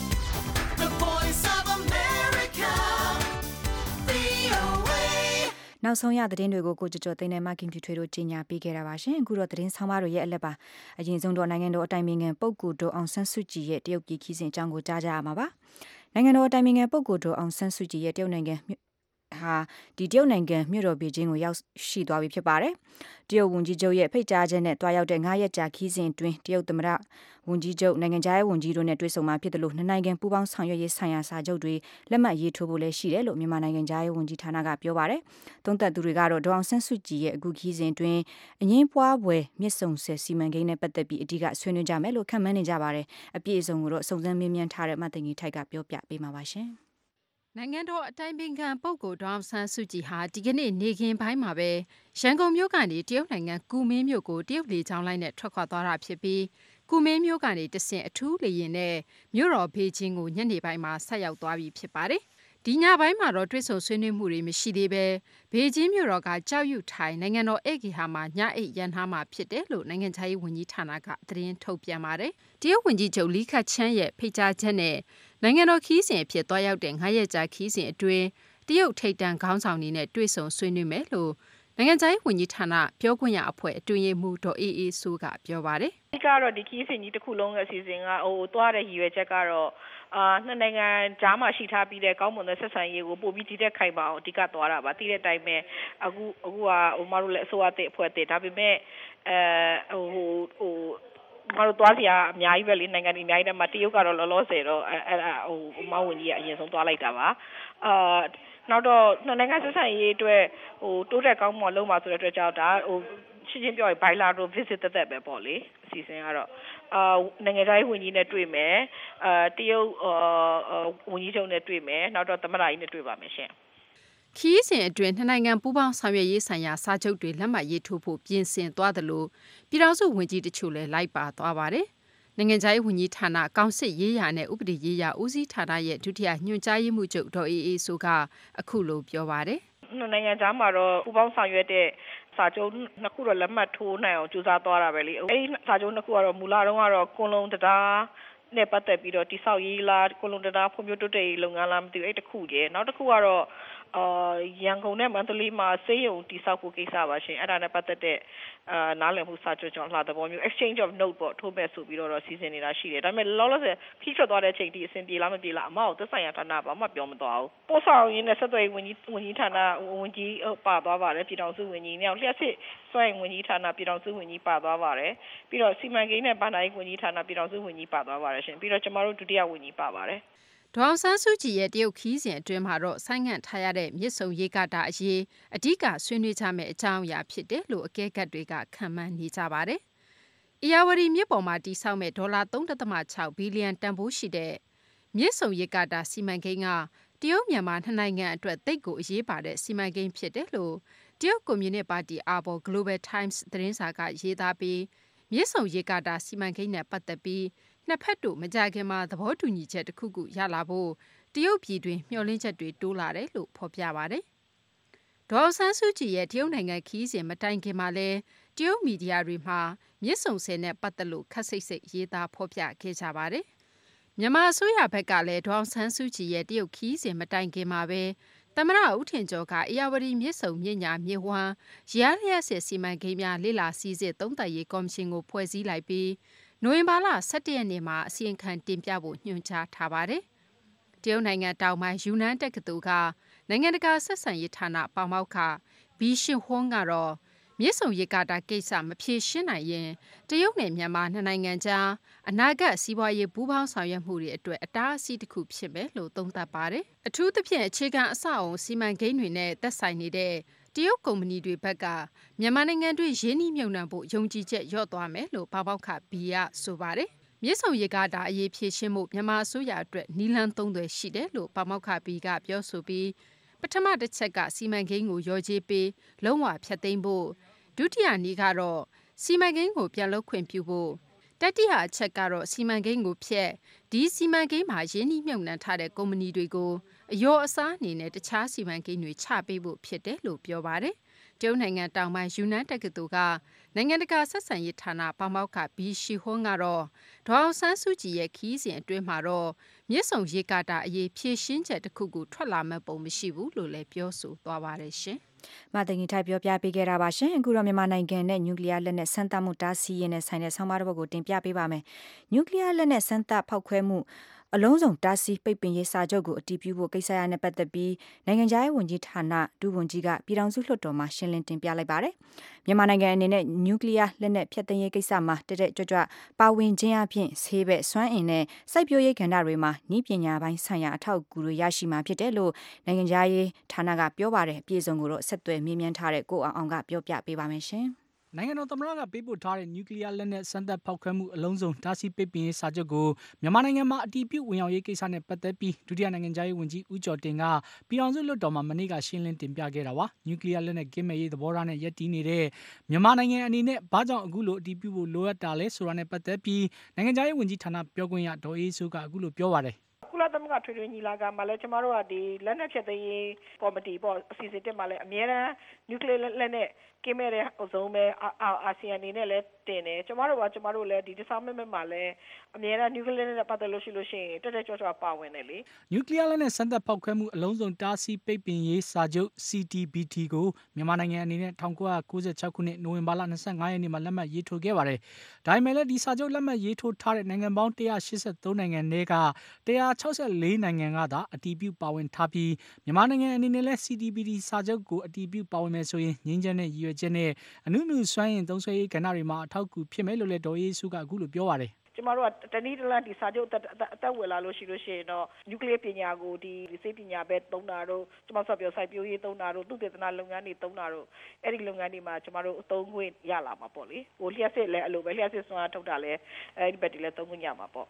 The Voice of America V O A နောက်ဆုံးရသတင်းတွေကိုကိုကြကြသိန်းနဲ့မခင်ပြထွေးတို့ကြီးညာပေးခဲ့တာပါရှင်အခုတော့သတင်းဆောင်မတို့ရဲ့အလက်ပါအရင်ဆုံးတော့နိုင်ငံတော်အတိုင်ပင်ခံပုဂ္ဂိုလ်တို့အောင်ဆန်းစုကြည်ရဲ့တရုတ်ပြည်ခီးစဉ်အကြောင်းကိုကြားကြရမှာပါနိုင်ငံတော်အတိုင်ပင်ခံပုဂ္ဂိုလ်တို့အောင်ဆန်းစုကြည်ရဲ့တရုတ်နိုင်ငံဟာဒီတရုတ်နိုင်ငံမြို့တော်ဘေကျင်းကိုရောက်ရှိသွားပြီဖြစ်ပါတယ်။တရုတ်ဝန်ကြီးချုပ်ရဲ့ဖိတ်ကြားချက်နဲ့တွားရောက်တဲ့ငါးရက်ကြာခီးစဉ်အတွင်းတရုတ်သမ္မတဝန်ကြီးချုပ်နိုင်ငံခြားရေးဝန်ကြီးတို့နဲ့တွေ့ဆုံမှာဖြစ်တယ်လို့နှစ်နိုင်ငံပူးပေါင်းဆောင်ရွက်ရေးဆိုင်ရာစာချုပ်တွေလက်မှတ်ရေးထိုးဖို့လည်းရှိတယ်လို့မြန်မာနိုင်ငံခြားရေးဝန်ကြီးဌာနကပြောပါတယ်။သုံးသပ်သူတွေကတော့ဒေါအောင်ဆန်းစုကြည်ရဲ့အခုခီးစဉ်အတွင်းအငင်းပွားပွဲမြစ်ဆုံဆယ်စီမံကိန်းနဲ့ပတ်သက်ပြီးအဓိကဆွေးနွေးကြမယ်လို့ခန့်မှန်းနေကြပါတယ်။အပြည့်အစုံကိုတော့စုံစမ်းမေးမြန်းထားတဲ့မသိင်ကြီးထိုက်ကပြောပြပေးမှာပါရှင်။နိုင်ငံတော်အတိုင်ပင်ခံပုဂ္ဂိုလ်ဒေါအောင်ဆန်းစုကြည်ဟာဒီကနေ့နေခင်းပိုင်းမှာပဲရန်ကုန်မြို့ကနေတရုတ်နိုင်ငံကူမင်းမြို့ကိုတရုတ်လေကြောင်းလိုင်းနဲ့ထွက်ခွာသွားတာဖြစ်ပြီးကူမင်းမြို့ကနေတဆင့်အထူးလေယာဉ်နဲ့မြို့တော်ဘေကျင်းကိုညနေပိုင်းမှာဆက်ရောက်သွားပြီဖြစ်ပါတယ်။ဒီညပိုင်းမှာတော့တွေ့ဆုံဆွေးနွေးမှုတွေမရှိသေးပဲဘေကျင်းမြို့တော်ကကြောက်ရွံ့ထိုင်နိုင်ငံတော်ဧည့်ဂေဟာမှာညအိတ်ရန်ထားမှာဖြစ်တယ်လို့နိုင်ငံခြားရေးဝန်ကြီးဌာနကသတင်းထုတ်ပြန်ပါတယ်။တရုတ်ဝန်ကြီးချုပ်လီခတ်ချန်းရဲ့ဖိတ်ကြားချက်နဲ့နိုင်ငံတော်ခီးစဉ်အဖြစ်သွားရောက်တဲ့ငါးရက်ကြာခီးစဉ်အတွင်းတရုတ်ထိပ်တန်းခေါင်းဆောင်တွေနဲ့တွေ့ဆုံဆွေးနွေးမယ်လို့နိုင်ငံခြားရေးဝန်ကြီးဌာနပြောခွင့်ရအဖွဲ့အတွင်းရေးမှူးဒေါ်အေးအေးစိုးကပြောပါတယ်။ဒီကတော့ဒီခီးစဉ်ကြီးတစ်ခုလုံးရဲ့အစီအစဉ်ကဟိုသွားတဲ့ရည်ရွယ်ချက်ကတော့အာနှစ်နိုင်ငံကြားမှာရှိထားပြီးတဲ့ကောင်းမွန်တဲ့ဆက်ဆံရေးကိုပို့ပြီးတည်တဲ့ခိုင်ပါအောင်အဓိကသွားတာပါတည်တဲ့အတိုင်းပဲအခုအခုကဟိုမတို့လည်းအစိုးရတဲ့အဖွဲ့တဲ့ဒါပေမဲ့အဲဟိုဟိုမတို့သွားစရာအများကြီးပဲလေနိုင်ငံကြီးအများကြီးတည်းမှာတရုတ်ကတော့လောလောဆယ်တော့အဲအဲဟိုမဝန်ကြီးကအရင်ဆုံးသွားလိုက်တာပါအာနောက်တော့နှစ်နိုင်ငံဆက်ဆံရေးအတွက်ဟိုတိုးတက်ကောင်းမွန်လုံးပါဆိုတဲ့အတွက်ကြောင့်ဒါဟိုရှင်းရှင်းပြောရင် bilateral visit တက်တက်ပဲပေါ့လေအစီအစဉ်ကတော့အာနိုင်ငံခြားရေးဝန်ကြီးနဲ့တွေ့မယ်အာတရုတ်အာဝန်ကြီးချုပ်နဲ့တွေ့မယ်နောက်တော့သမ္မတကြီးနဲ့တွေ့ပါမယ်ရှင်ခီးစဉ်အတွင်းနှစ်နိုင်ငံပူးပေါင်းဆောင်ရွက်ရေးဆိုင်ရာစာချုပ်တွေလက်မှတ်ရေးထိုးဖို့ပြင်ဆင်သွားတယ်လို့ပြည်ထောင်စုဝန်ကြီးတချို့လည်းလိုက်ပါသွားပါတယ်။နိုင်ငံခြားရေးဝန်ကြီးဌာနကောင်စစ်ရေးရာနဲ့ဥပဒေရေးရာဦးစီးဌာနရဲ့ဒုတိယညွှန်ကြားရေးမှူးချုပ်ဒေါ်အေးအေးစိုးကအခုလိုပြောပါတယ်။နိုင်ငံခြားမှာတော့ပူပေါင်းဆောင်ရွက်တဲ့စာချုပ်နှစ်ခုတော့လက်မှတ်ထိုးနိုင်အောင်ကြိုးစားသွားတာပဲလေ။အဲဒီစာချုပ်နှစ်ခုကတော့မူလတုန်းကတော့ကွန်လုံတရားနဲ့ပတ်သက်ပြီးတော့တိဆောက်ရေးလားကွန်လုံတရားဖွံ့ဖြိုးတိုးတက်ရေးလုပ်ငန်းလားမသိဘူးအဲ့တခုကြီးနောက်တစ်ခုကတော့အာရန်ကုန်နဲ့မန္တလေးမှာစေယုံတိဆောက်ဖို့ကိစ္စပါရှင်အဲ့ဒါနဲ့ပတ်သက်တဲ့အာနားလည်မှုစာချုပ်ကြောင့်လှသဘောမျိုး exchange of note ပေါ့ထိုးမဲ့ဆိုပြီးတော့စီစဉ်နေတာရှိတယ်ဒါပေမဲ့လောလောဆယ်ဖိထွက်သွားတဲ့အချိန်ဒီအဆင်ပြေလားမပြေလားအမအောင်သက်ဆိုင်ရာဌာနဘာမှပြောမသွားဘူးပို့ဆောင်ရင်းနဲ့ဆက်သွယ်ဝင်ကြီးဝင်ကြီးဌာနဝင်ကြီးပါသွားပါတယ်ပြည်တော်စုဝင်ကြီးနောက်လျှက်စစ်စွမ်းဝင်ကြီးဌာနပြည်တော်စုဝင်ကြီးပါသွားပါတယ်ပြီးတော့စီမံကိန်းနဲ့ဗဏ္ဍာရေးဝင်ကြီးဌာနပြည်တော်စုဝင်ကြီးပါသွားပါတယ်ရှင်ပြီးတော့ကျမတို့ဒုတိယဝန်ကြီးပါပါတယ်ဒေါအောင်ဆန်းစုကြည်ရဲ့တရုတ်ခီးစဉ်အတွင်းမှာတော့ဆိုင်းငံ့ထားရတဲ့မြစ်ဆုံရေကာတာအရေးအဓိကဆွေးနွေးကြမယ့်အကြောင်းအရာဖြစ်တယ်လို့အကဲခတ်တွေကခန့်မှန်းနေကြပါတယ်။ဧရာဝတီမြစ်ပေါ်မှာတည်ဆောက်မဲ့ဒေါ်လာ သုံးဒသမ ၆ ဘီလီယံတန်ဖိုးရှိတဲ့မြစ်ဆုံရေကာတာစီမံကိန်းကတရုတ်မြန်မာနှစ်နိုင်ငံအတွက်သိပ်ကိုအရေးပါတဲ့စီမံကိန်းဖြစ်တယ်လို့တရုတ်ကွန်မြူနစ်ပါတီအာဘော် Global Times သတင်းစာကရေးသားပြီးမြစ်ဆုံရေကာတာစီမံကိန်းနဲ့ပတ်သက်ပြီးနှစ်ဖက်တို့မကြခင်မှာသဘောတူညီချက်တစ်ခုခုရလာဖို့တရုတ်ပြည်တွင်မျှော်လင့်ချက်တွေတိုးလာတယ်လို့ဖော်ပြပါတယ်။ဒေါ်အောင်ဆန်းစုကြည်ရဲ့တရုတ်နိုင်ငံခီးစဉ်မတိုင်ခင်မှာလဲတရုတ်မီဒီယာတွေမှာမြစ်ဆုံဆည်နဲ့ပတ်သက်လို့ခက်စိတ်စိတ်ရေးသားဖော်ပြခဲ့ကြပါတယ်။မြန်မာအစိုးရဘက်ကလည်းဒေါ်အောင်ဆန်းစုကြည်ရဲ့တရုတ်ခီးစဉ်မတိုင်ခင်မှာပဲသမ္မတဦးထင်ကျော်ကဧရာဝတီမြစ်ဆုံမြစ်ညာမြစ်ဝှမ်းရရလျက်စစ်စီမံကိန်းများလေ့လာစီစစ်သုံးသပ်ရေးကော်မရှင်ကိုဖွဲ့စည်းလိုက်ပြီးနိုဝင်ဘာလ ၁၁ ရက်နေ့မှာအစီရင်ခံတင်ပြဖို့ညွှန်ကြားထားပါတယ်။တရုတ်နိုင်ငံတောင်ပိုင်းယူနန်တက္ကသိုလ်ကနိုင်ငံတကာဆက်ဆံရေးဌာနပါမောက္ခဘီရှင်ဟွန်းကတော့မြစ်ဆုံရေကာတာကိစ္စမဖြေရှင်းနိုင်ရင်တရုတ်နဲ့မြန်မာနှစ်နိုင်ငံကြားအနာဂတ်စီးပွားရေးပူးပေါင်းဆောင်ရွက်မှုတွေအတွက်အတားအဆီးတစ်ခုဖြစ်မယ်လို့သုံးသပ်ပါတယ်။အထူးသဖြင့်အခြေခံအဆောက်အအုံစီမံကိန်းတွေနဲ့သက်ဆိုင်နေတဲ့တရုတ်ကုမ္ပဏီတွေဘက်ကမြန်မာနိုင်ငံတွင်းရင်းနှီးမြှုပ်နှံဖို့ယုံကြည်ချက်လျော့သွားမယ်လို့ပါမောက္ခဘီကဆိုပါတယ်။မြစ်ဆုံရေကာတာအရေးဖြေရှင်းမှုမြန်မာအစိုးရအတွက်နီလန်းသုံးသွယ်ရှိတယ်လို့ပါမောက္ခဘီကပြောဆိုပြီးပထမတစ်ချက်ကစီမံကိန်းကိုရောကြေးပေးလုံးဝဖျက်သိမ်းဖို့ဒုတိယနည်းကတော့စီမံကိန်းကိုပြန်လုပ်ခွင့်ပြုဖို့တတိယအချက်ကတော့စီမံကိန်းကိုဖျက်ဒီစီမံကိန်းမှာရင်းနှီးမြှုပ်နှံထားတဲ့ကုမ္ပဏီတွေကိုအယောအစားအနေနဲ့တခြားစီမံကိန်းတွေချပေးဖို့ဖြစ်တယ်လို့ပြောပါတယ်။တရုတ်နိုင်ငံတောင်ပိုင်းယူနန်တက္ကသိုလ်ကနိုင်ငံတကာဆက်ဆံရေးဌာနပါမောက္ခဘီရှီဟွန်းကတော့ဒေါအောင်ဆန်းစုကြည်ရဲ့ခီးစဉ်အတွင်းမှာတော့မြစ်ဆုံရေကာတာအရေးဖြေရှင်းချက်တစ်ခုခုထွက်လာမဲ့ပုံမရှိဘူးလို့လည်းပြောဆိုသွားပါတယ်ရှင်။မသိင်္ဂီထိုက်ပြောပြပေးခဲ့တာပါရှင်။အခုတော့မြန်မာနိုင်ငံနဲ့နျူကလ িয়ার လက်နက်စမ်းသပ်မှုတားဆီးရေးနဲ့ဆိုင်တဲ့ဆောင်းပါးတစ်ပုဒ်ကိုတင်ပြပေးပါမယ်။နျူကလ িয়ার လက်နက်စမ်းသပ်ဖောက်ခွဲမှုအလုံးစုံတားဆီးပိတ်ပင်ရေးစာချုပ်ကိုအတည်ပြုဖို့ကိစ္စရနဲ့ပတ်သက်ပြီးနိုင်ငံခြားရေးဝန်ကြီးဌာနဒုဝန်ကြီးကပြည်ထောင်စုလွှတ်တော်မှာရှင်းလင်းတင်ပြလိုက်ပါတယ်။မြန်မာနိုင်ငံအနေနဲ့နျူကလ িয়ার လက်နက်ဖျက်သိမ်းရေးကိစ္စမှာတက်တက်ကြွကြွပါဝင်ခြင်းအပြင်ဆေးဘက်စွမ်းအင်နဲ့စိုက်ပျိုးရေးကဏ္ဍတွေမှာနည်းပညာပိုင်းဆိုင်ရာအထောက်အကူတွေရရှိမှာဖြစ်တယ်လို့နိုင်ငံခြားရေးဌာနကပြောပါတယ်။ပြည်စုံကိုတော့ဆက်သွယ်မြင်းမြန်းထားတဲ့ကိုအောင်အောင်ကပြောပြပေးပါမယ်ရှင်။နိုင်ငံတော်သမ္မတကပေးပို့ထားတဲ့နျူကလ িয়ার လက်နက်စမ်းသပ်ဖောက်ခွဲမှုအလုံးစုံတားဆီးပိတ်ပင်ရေးစာချုပ်ကိုမြန်မာနိုင်ငံမှာအတည်ပြုဝင်ရောက်ရေးကိစ္စနဲ့ပတ်သက်ပြီးဒုတိယနိုင်ငံခြားရေးဝန်ကြီးဦးကျော်တင်ကပြည်ထောင်စုလွှတ်တော်မှာမနေ့ကရှင်းလင်းတင်ပြခဲ့တာပါ။နျူကလ িয়ার လက်နက်ကင်းမဲ့ရေးသဘောထားနဲ့ယက်တီးနေတဲ့မြန်မာနိုင်ငံအနေနဲ့ဘာကြောင့်အခုလိုအတည်ပြုဖို့လိုအပ်တာလဲဆိုတာနဲ့ပတ်သက်ပြီးနိုင်ငံခြားရေးဝန်ကြီးဌာနပြောခွင့်ရဒေါ်အေးစိုးကအခုလိုပြောပါတယ်။ကုလသမဂ္ဂထွေထွေညီလာခံမှာလည်းကျမတို့ကဒီလက်နက်ဖြတ်သိမ်းရေးကော်မတီပေါ့အစီအစဉ်တက်မှာလည်းအများအားနျူကလ িয়ার လက်နက်ကင်းမဲ့တဲ့အစုံပဲအာဆီယံအနေနဲ့လည်းတင်တယ်ကျမတို့ကကျမတို့လည်းဒီ disarmament မှာလည်းအများအားနျူကလ িয়ার နဲ့ပတ်သက်လို့ရှိလို့ရှိရင်တက်တက်ကြွကြွပါဝင်တယ်လေနျူကလ িয়ার လက်နက်စမ်းသပ်ဖောက်ခွဲမှုအလုံးစုံတားဆီးပိတ်ပင်ရေးစာချုပ် C T B T ကိုမြန်မာနိုင်ငံအနေနဲ့၁၉၉၆ခုနှစ်နိုဝင်ဘာလ၂၅ရက်နေ့မှာလက်မှတ်ရေးထိုးခဲ့ပါတယ်။ဒါပေမဲ့လည်းဒီစာချုပ်လက်မှတ်ရေးထိုးထားတဲ့နိုင်ငံပေါင်း၁၈၃နိုင်ငံထဲက၁၆၄နိုင်ငံကသာအတည်ပြုပါဝင်ထားပြီးမြန်မာနိုင်ငံအနေနဲ့လည်း C T B T စာချုပ်ကိုအတည်ပြုပါဝင်မယ်ဆိုရင်ငြိမ်းချမ်းတဲ့ရည်ရွယ်ချက်နဲ့အနုမြူစွမ်းအင်သုံးစွဲရေးကဏ္ဍတွေမှာအထောက်အကူဖြစ်မယ်လို့လည်းဒေါ်အေးစုကအခုလိုပြောပါတယ်ကျမတို့ကတနည်းတလန့်ဒီစာချုပ်အသက်ဝင်လာလို့ရှိလို့ရှိရင်တော့နျူကလ িয়ার ပညာကိုဒီစေပညာပဲသုံးတာတို့ကျမတို့ပြောစိုက်ပျိုးရေးသုံးတာတို့သုတေသနလုပ်ငန်းတွေသုံးတာတို့အဲ့ဒီလုပ်ငန်းတွေမှာကျမတို့အသုံးခွင့်ရလာမှာပေါ့လေဟိုလျှက်စစ်လည်းအလိုပဲလျှက်စစ်စွမ်းအားထုတ်တာလည်းအဲ့ဒီဘက်တွေလည်းသုံးခွင့်ရမှာပေါ့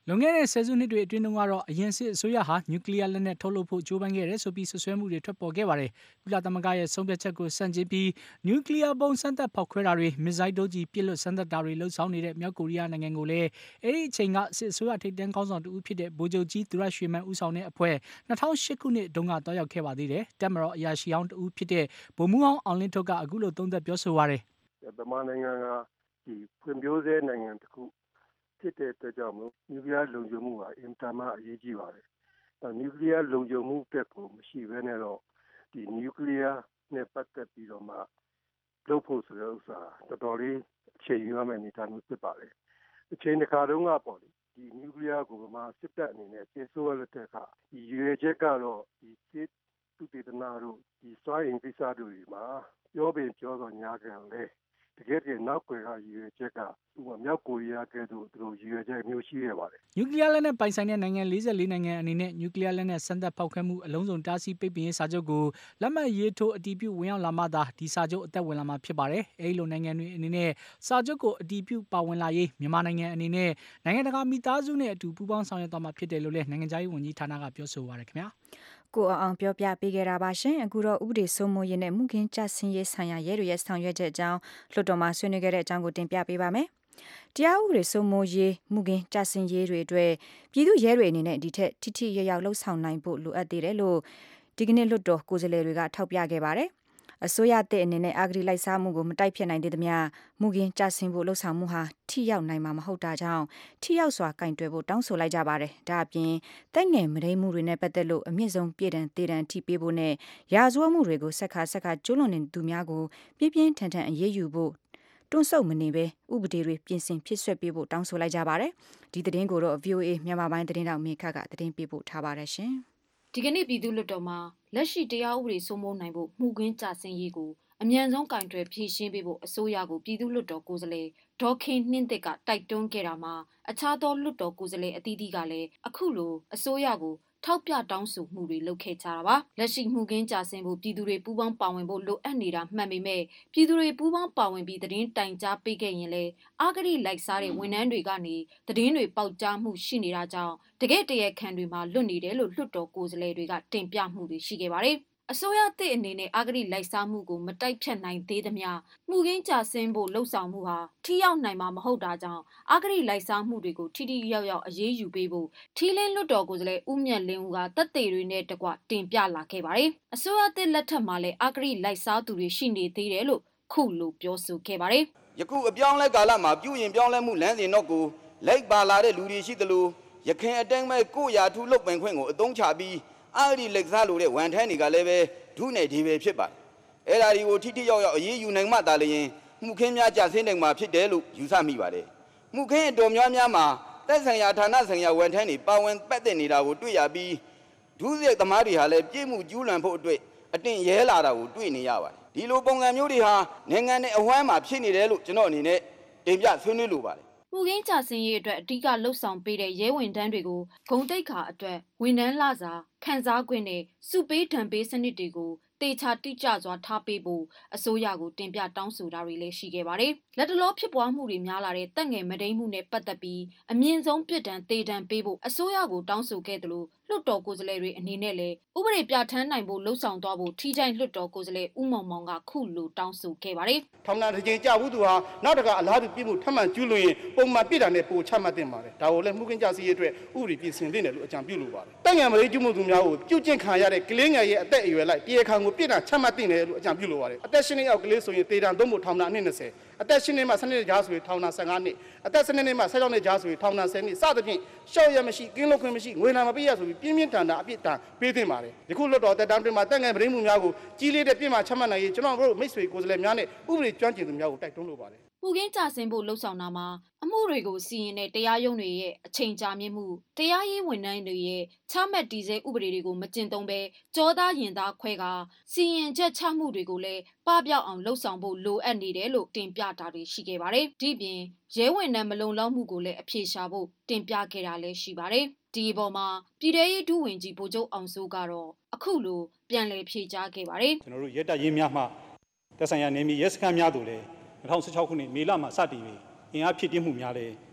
လွန်ခဲ့တဲ့ဆယ်စုနှစ်တွေအတွင်းကတော့အရင်စစ်အစိုးရဟာနျူကလ িয়ার လက်နက်ထုတ်လုပ်ဖို့ကြိုးပမ်းခဲ့တယ်ဆိုပြီးဆွဆွဲမှုတွေထွက်ပေါ်ခဲ့ပါတယ်ကုလသမဂ္ဂရဲ့ဆုံးဖြတ်ချက်ကိုစန့်ကျင်ပြီးနျူကလ িয়ার ဘုံစမ်းသပ်ဖောက်ခွဲတာတွေမစ်ဇိုင်းဒုံးကြီးပစ်လွတ်စမ်းသပ်တာတွေလှုပ်ဆောင်နေတဲ့မြောက်ကိုရီးယားနိုင်ငံကိုလည်းအဲ့ဒီအချိန်ကစစ်အစိုးရထိပ်တန်းခေါင်းဆောင်တဦးဖြစ်တဲ့ဗိုလ်ချုပ်ကြီးသူရရွှေမန်းဦးဆောင်တဲ့အဖွဲ့၂၀၀၈ခုနှစ်တုန်းကတွားရောက်ခဲ့ပါသေးတယ်တပ်မတော်အရာရှိဟောင်းတဦးဖြစ်တဲ့ဗိုလ်မှူးဟောင်းအောင်လင်းထုတ်ကအခုလိုသုံးသပ်ပြောဆိုပါတယ်ဗမာနိုင်ငံကဒီဖွံ့ဖြိုးဆဲနိုင်ငံတစ်ခုဖြစ်တဲ့အတွက်ကြောင့်မို့နျူကလ িয়ার လုံခြုံမှုဟာအင်တာမအရေးကြီးပါတယ်။နျူကလ িয়ার လုံခြုံမှုတက်ကိုမရှိဘဲနဲ့တော့ဒီနျူကလ িয়ার နဲ့ပတ်သက်ပြီးတော့မှလုပ်ဖို့ဆိုတဲ့ဥစ္စာတော်တော်လေးအချိန်ယူရမယ့်အနေအထားမျိုးဖြစ်ပါတယ်။အချိန်တစ်ခါတုန်းကပေါ့လေဒီနျူကလ িয়ার ကိုဗမာစစ်တပ်အနေနဲ့စစ်ဆိုးရတဲ့အခါဒီရွေချက်ကတော့ဒီစစ်သူတေသနာတို့ဒီစွမ်းအင်ကိစ္စတို့ဒီမှာပြောပင်ပြောတော့ညာခံလေတကယ်တကယ်နောက်ွယ်ကရည်ရွယ်ချက်ကသူကမြောက်ကိုရီးယားကဲ့သို့သူတို့ရည်ရွယ်ချက်မျိုးရှိခဲ့ပါတယ်နျူကလ িয়ার လက်နက်ပိုင်ဆိုင်တဲ့နိုင်ငံ၄၄နိုင်ငံအနေနဲ့နျူကလ িয়ার လက်နက်စမ်းသပ်ဖောက်ခွဲမှုအလုံးစုံတားဆီးပိတ်ပင်ရေးစာချုပ်ကိုလက်မှတ်ရေးထိုးအတည်ပြုဝင်ရောက်လာမှသာဒီစာချုပ်အသက်ဝင်လာမှာဖြစ်ပါတယ်အဲဒီလိုနိုင်ငံတွေအနေနဲ့စာချုပ်ကိုအတည်ပြုပါဝင်လာရေးမြန်မာနိုင်ငံအနေနဲ့နိုင်ငံတကာမိသားစုနဲ့အတူပူးပေါင်းဆောင်ရွက်သွားမှာဖြစ်တယ်လို့လည်းနိုင်ငံခြားရေးဝန်ကြီးဌာနကပြောဆိုပါရခင်ဗျာကိုအောင်ပြောပြပေးခဲ့တာပါရှင်အခုတော့ဥပဒေစိုးမိုးရေးနဲ့မှုခင်းကြဆင်းရေးဆိုင်ရာရဲတွေရဲ့ဆောင်ရွက်ချက်အကြောင်းလွှတ်တော်မှာဆွေးနွေးခဲ့တဲ့အကြောင်းကိုတင်ပြပေးပါမယ်တရားဥပဒေစိုးမိုးရေးမှုခင်းကြဆင်းရေးတွေအတွက်ပြည်သူရဲတွေအနေနဲ့ဒီထက်ထိထိရောက်ရောက်လှုပ်ဆောင်နိုင်ဖို့လိုအပ်သေးတယ်လို့ဒီကနေ့လွှတ်တော်ကိုယ်စားလှယ်တွေကထောက်ပြခဲ့ပါတယ်အစိုးရတဲ့အနေနဲ့အာဂရီလိုက်စားမှုကိုမတိုက်ဖြစ်နိုင်သေးသမျှမူကင်းကြဆင်းဖို့လှုပ်ဆောင်မှုဟာထိရောက်နိုင်မှာမဟုတ်တာကြောင့်ထိရောက်စွာကင်တွယ်ဖို့တောင်းဆိုလိုက်ကြပါတယ်။ဒါအပြင်တိုက်ငယ်မဒိမှုတွေနဲ့ပတ်သက်လို့အမြင့်ဆုံးပြည်ထန်တည်တံထိပေးဖို့နဲ့ရာဇဝတ်မှုတွေကိုဆက်ခါဆက်ခါကျူးလွန်နေသူများကိုပြင်းပြင်းထန်ထန်အရေးယူဖို့တွန်းဆုတ်မနေပဲဥပဒေတွေပြင်ဆင်ဖြစ်ဆွဲပေးဖို့တောင်းဆိုလိုက်ကြပါတယ်။ဒီသတင်းကိုတော့ ဗွီအိုအေမြန်မာပိုင်းသတင်းတောက်မေခကသတင်းပေးပို့ထားပါတယ်ရှင်။ဒီကနေ့ပြည်သူ့လွှတ်တော်မှာလက်ရှိတရားဥပဒေစိုးမိုးနိုင်ဖို့မှုခင်းကြဆင်းရေးကိုအမြန်ဆုံးကင်တွယ်ဖြည့်ရှင်းပေးဖို့အစိုးရကိုပြည်သူ့လွှတ်တော်ကိုယ်စားလှယ်ဒေါ်ခင်နှင်းသစ်ကတိုက်တွန်းခဲ့တာမှာအခြားသောလွှတ်တော်ကိုယ်စားလှယ်အသီးသီးကလည်းအခုလိုအစိုးရကိုထောက်ပြတောင်းဆိုမှုတွေလုပ်ခဲ့ကြတာပါလက်ရှိမှုခင်းကြဆင်းဖို့ပြည်သူတွေပူးပေါင်းပါဝင်ဖို့လိုအပ်နေတာမှန်ပေမဲ့ပြည်သူတွေပူးပေါင်းပါဝင်ပြီးသတင်းတိုင်ကြားပေးခဲ့ရင်လည်းအာဂရိလိုက်စားတဲ့ဝန်ထမ်းတွေကနေသတင်းတွေပေါက်ကြားမှုရှိနေတာကြောင့်တကယ့်တရခံတွေမှာလွတ်နေတယ်လို့လွှတ်တော်ကိုယ်စားလှယ်တွေကတင်ပြမှုတွေရှိခဲ့ပါတယ်အစိုးရသစ်အနေနဲ့အာဂရိလိုက်စားမှုကိုမတိုက်ဖြတ်နိုင်သေးသမျှမှုခင်းကြဆင်းဖို့လှုံ့ဆော်မှုဟာထိရောက်နိုင်မှာမဟုတ်တာကြောင့်အာဂရိလိုက်စားမှုတွေကိုထိထိရောက်ရောက်အရေးယူပေးဖို့ထီလင်းလွတ်တော်ကိုယ်စားလှယ်ဦးမြတ်လင်းဦးကတပ်သေးတွေနဲ့တကွတင်ပြလာခဲ့ပါတယ်အစိုးရသစ်လက်ထက်မှာလည်းအာဂရိလိုက်စားသူတွေရှိနေသေးတယ်လို့ခုလိုပြောဆိုခဲ့ပါတယ်ယခုအပြောင်းလဲကာလမှာပြုရင်ပြောင်းလဲမှုလမ်းစဉ်တော့ကိုလိုက်ပါလာတဲ့လူတွေရှိသလိုရခင်အတိုင်းမဲ့ကိုရာထူးလုတ်ပင်ခွင့်ကိုအသုံးချပြီးအာဂရိလက်စားလို့တဲ့ဝန်ထမ်းတွေကလည်းပဲဒုနဲ့ဒီပဲဖြစ်ပါတယ်အဲ့ဒါတွေကိုထိထိရောက်ရောက်အရေးယူနိုင်မှသာလျှင်မှုခင်းများကြဆင်းနိုင်မှာဖြစ်တယ်လို့ယူဆမိပါတယ်မှုခင်းအတော်များများမှာသက်ဆိုင်ရာဌာနဆိုင်ရာဝန်ထမ်းတွေပါဝင်ပတ်သက်နေတာကိုတွေ့ရပြီးဒုစရိုက်သမားတွေဟာလည်းပြည့်မှုကျူးလွန်ဖို့အတွက်အတင်းရဲလာတာကိုတွေ့နေရပါတယ်ဒီလိုပုံစံမျိုးတွေဟာနိုင်ငံနဲ့အဝမ်းမှာဖြစ်နေတယ်လို့ကျွန်တော်အနေနဲ့တင်ပြဆွေးနွေးလိုပါတယ်မှုခင်းကြဆင်းရေးအတွက်အဓိကလှုပ်ဆောင်ပေးတဲ့ရဲဝန်ထမ်းတွေကိုဂုဏ်သိက္ခာအတွက်ဝန်ထမ်းလစာခံစား권နဲ့စုပေးဒဏ်ပေးစနစ်တွေကိုတေချာတိကျစွာထားပေးဖို့အစိုးရကိုတင်ပြတောင်းဆိုတာတွေလည်းရှိခဲ့ပါတယ်။လက်တလောဖြစ်ပွားမှုတွေများလာတဲ့တပ်ငယ်မဒိမှုနဲ့ပတ်သက်ပြီးအမြင့်ဆုံးပြစ်ဒဏ်သေဒဏ်ပေးဖို့အစိုးရကိုတောင်းဆိုခဲ့တယ်လို့လွှတ်တော်ကိုယ်စားလှယ်တွေအနေနဲ့လည်းဥပဒေပြဋ္ဌာန်းနိုင်ဖို့လှုံ့ဆော်သွားဖို့ထိကြိုင်လွှတ်တော်ကိုယ်စားလှယ်ဦးမောင်မောင်ကခုလိုတောင်းဆိုခဲ့ပါတယ်။ထောင်ဒဏ်တစ်ကြိမ်ကြဘူးသူဟာနောက်တကအလားတူပြစ်မှုထပ်မံကျူးလွန်ရင်ပုံမှန်ပြစ်ဒဏ်နဲ့ပိုချမှတ်တင်ပါတယ်။ဒါကိုလည်းမှုခင်းကြစီရေးအတွက်ဥပဒေပြင်ဆင်သင့်တယ်လို့အကြံပြုလိုပါတယ်။တပ်ငယ်မဒိကျူးမှုသူများကိုပြုကျင့်ခံရတဲ့ကလေးငယ်ရဲ့အသက်အရွယ်လိုက်တရားခံကိုပြစ်ဒဏ်ချမှတ်တင်တယ်လို့အကြံပြုလိုပါတယ်။အသက်ရှင်နေရောက်ကလေးဆိုရင်သေဒဏ်သုံးဖို့ထောင်ဒဏ်အနှစ်၂၀အသက်ရှင်နေမှစနစ်ကြားဆိုရင်ထောင်ဒဏ်၁၅နှစ်အသက်စနစ်နဲ့မှ၁၆နှစ်ကြားဆိုရင်ထောင်ဒဏ်၁၀နှစ်စသဖြင့်ရှောက်ရမရှိကင်းလွတ်ခွင့်မရှိငွေနာမပေးရဆိုပြီးပြင်းပြင်းထန်ထန်အပြစ်ဒဏ်ပေးသင့်ပါတယ်ယခုလွှတ်တော်တက်တန်းတွင်မှာတက်ငယ်ပရိမှုများကိုကြီးလေးတဲ့ပြစ်မှချမှတ်နိုင်ရေးကျွန်တော်တို့မိတ်ဆွေကိုယ်စားလှယ်များနဲ့ဥပဒေကျွမ်းကျင်သူများကိုတိုက်တွန်းလိုပါတယ်မှုခင်းကြဆင်းဖို့လှုံ့ဆော်တာမှာအမှုတွေကိုစီရင်တဲ့တရားရုံးတွေရဲ့အချိန်ကြာမြင့်မှုတရားရေးဝန်ထမ်းတွေရဲ့ချမှတ်တည်ဆဲဥပဒေတွေကိုမကျင့်သုံးဘဲကြောသားရင်သားခွဲကစီရင်ချက်ချမှုတွေကိုလည်းပပျောက်အောင်လှုံ့ဆော်ဖို့လိုအပ်နေတယ်လို့တင်ပြတာတွေရှိခဲ့ပါတယ်။ဒီပြင်ရဲဝန်ထမ်းမလုံလောက်မှုကိုလည်းအပြေရှာဖို့တင်ပြခဲ့တာလည်းရှိပါတယ်။ဒီအပေါ်မှာပြည်ထရေးဒုဝန်ကြီးဗိုလ်ချုပ်အောင်စိုးကတော့အခုလိုပြန်လည်ဖြေကြားခဲ့ပါတယ်။ကျွန်တော်တို့ရဲတပ်ရင်းများမှသက်ဆိုင်ရာနေမီရဲစခန်းများတို့လည်း၂၀၁၆ခုနှစ်မေလမှာစတင်ပြီးအင်အားဖြစ်တည်မှုများလည်း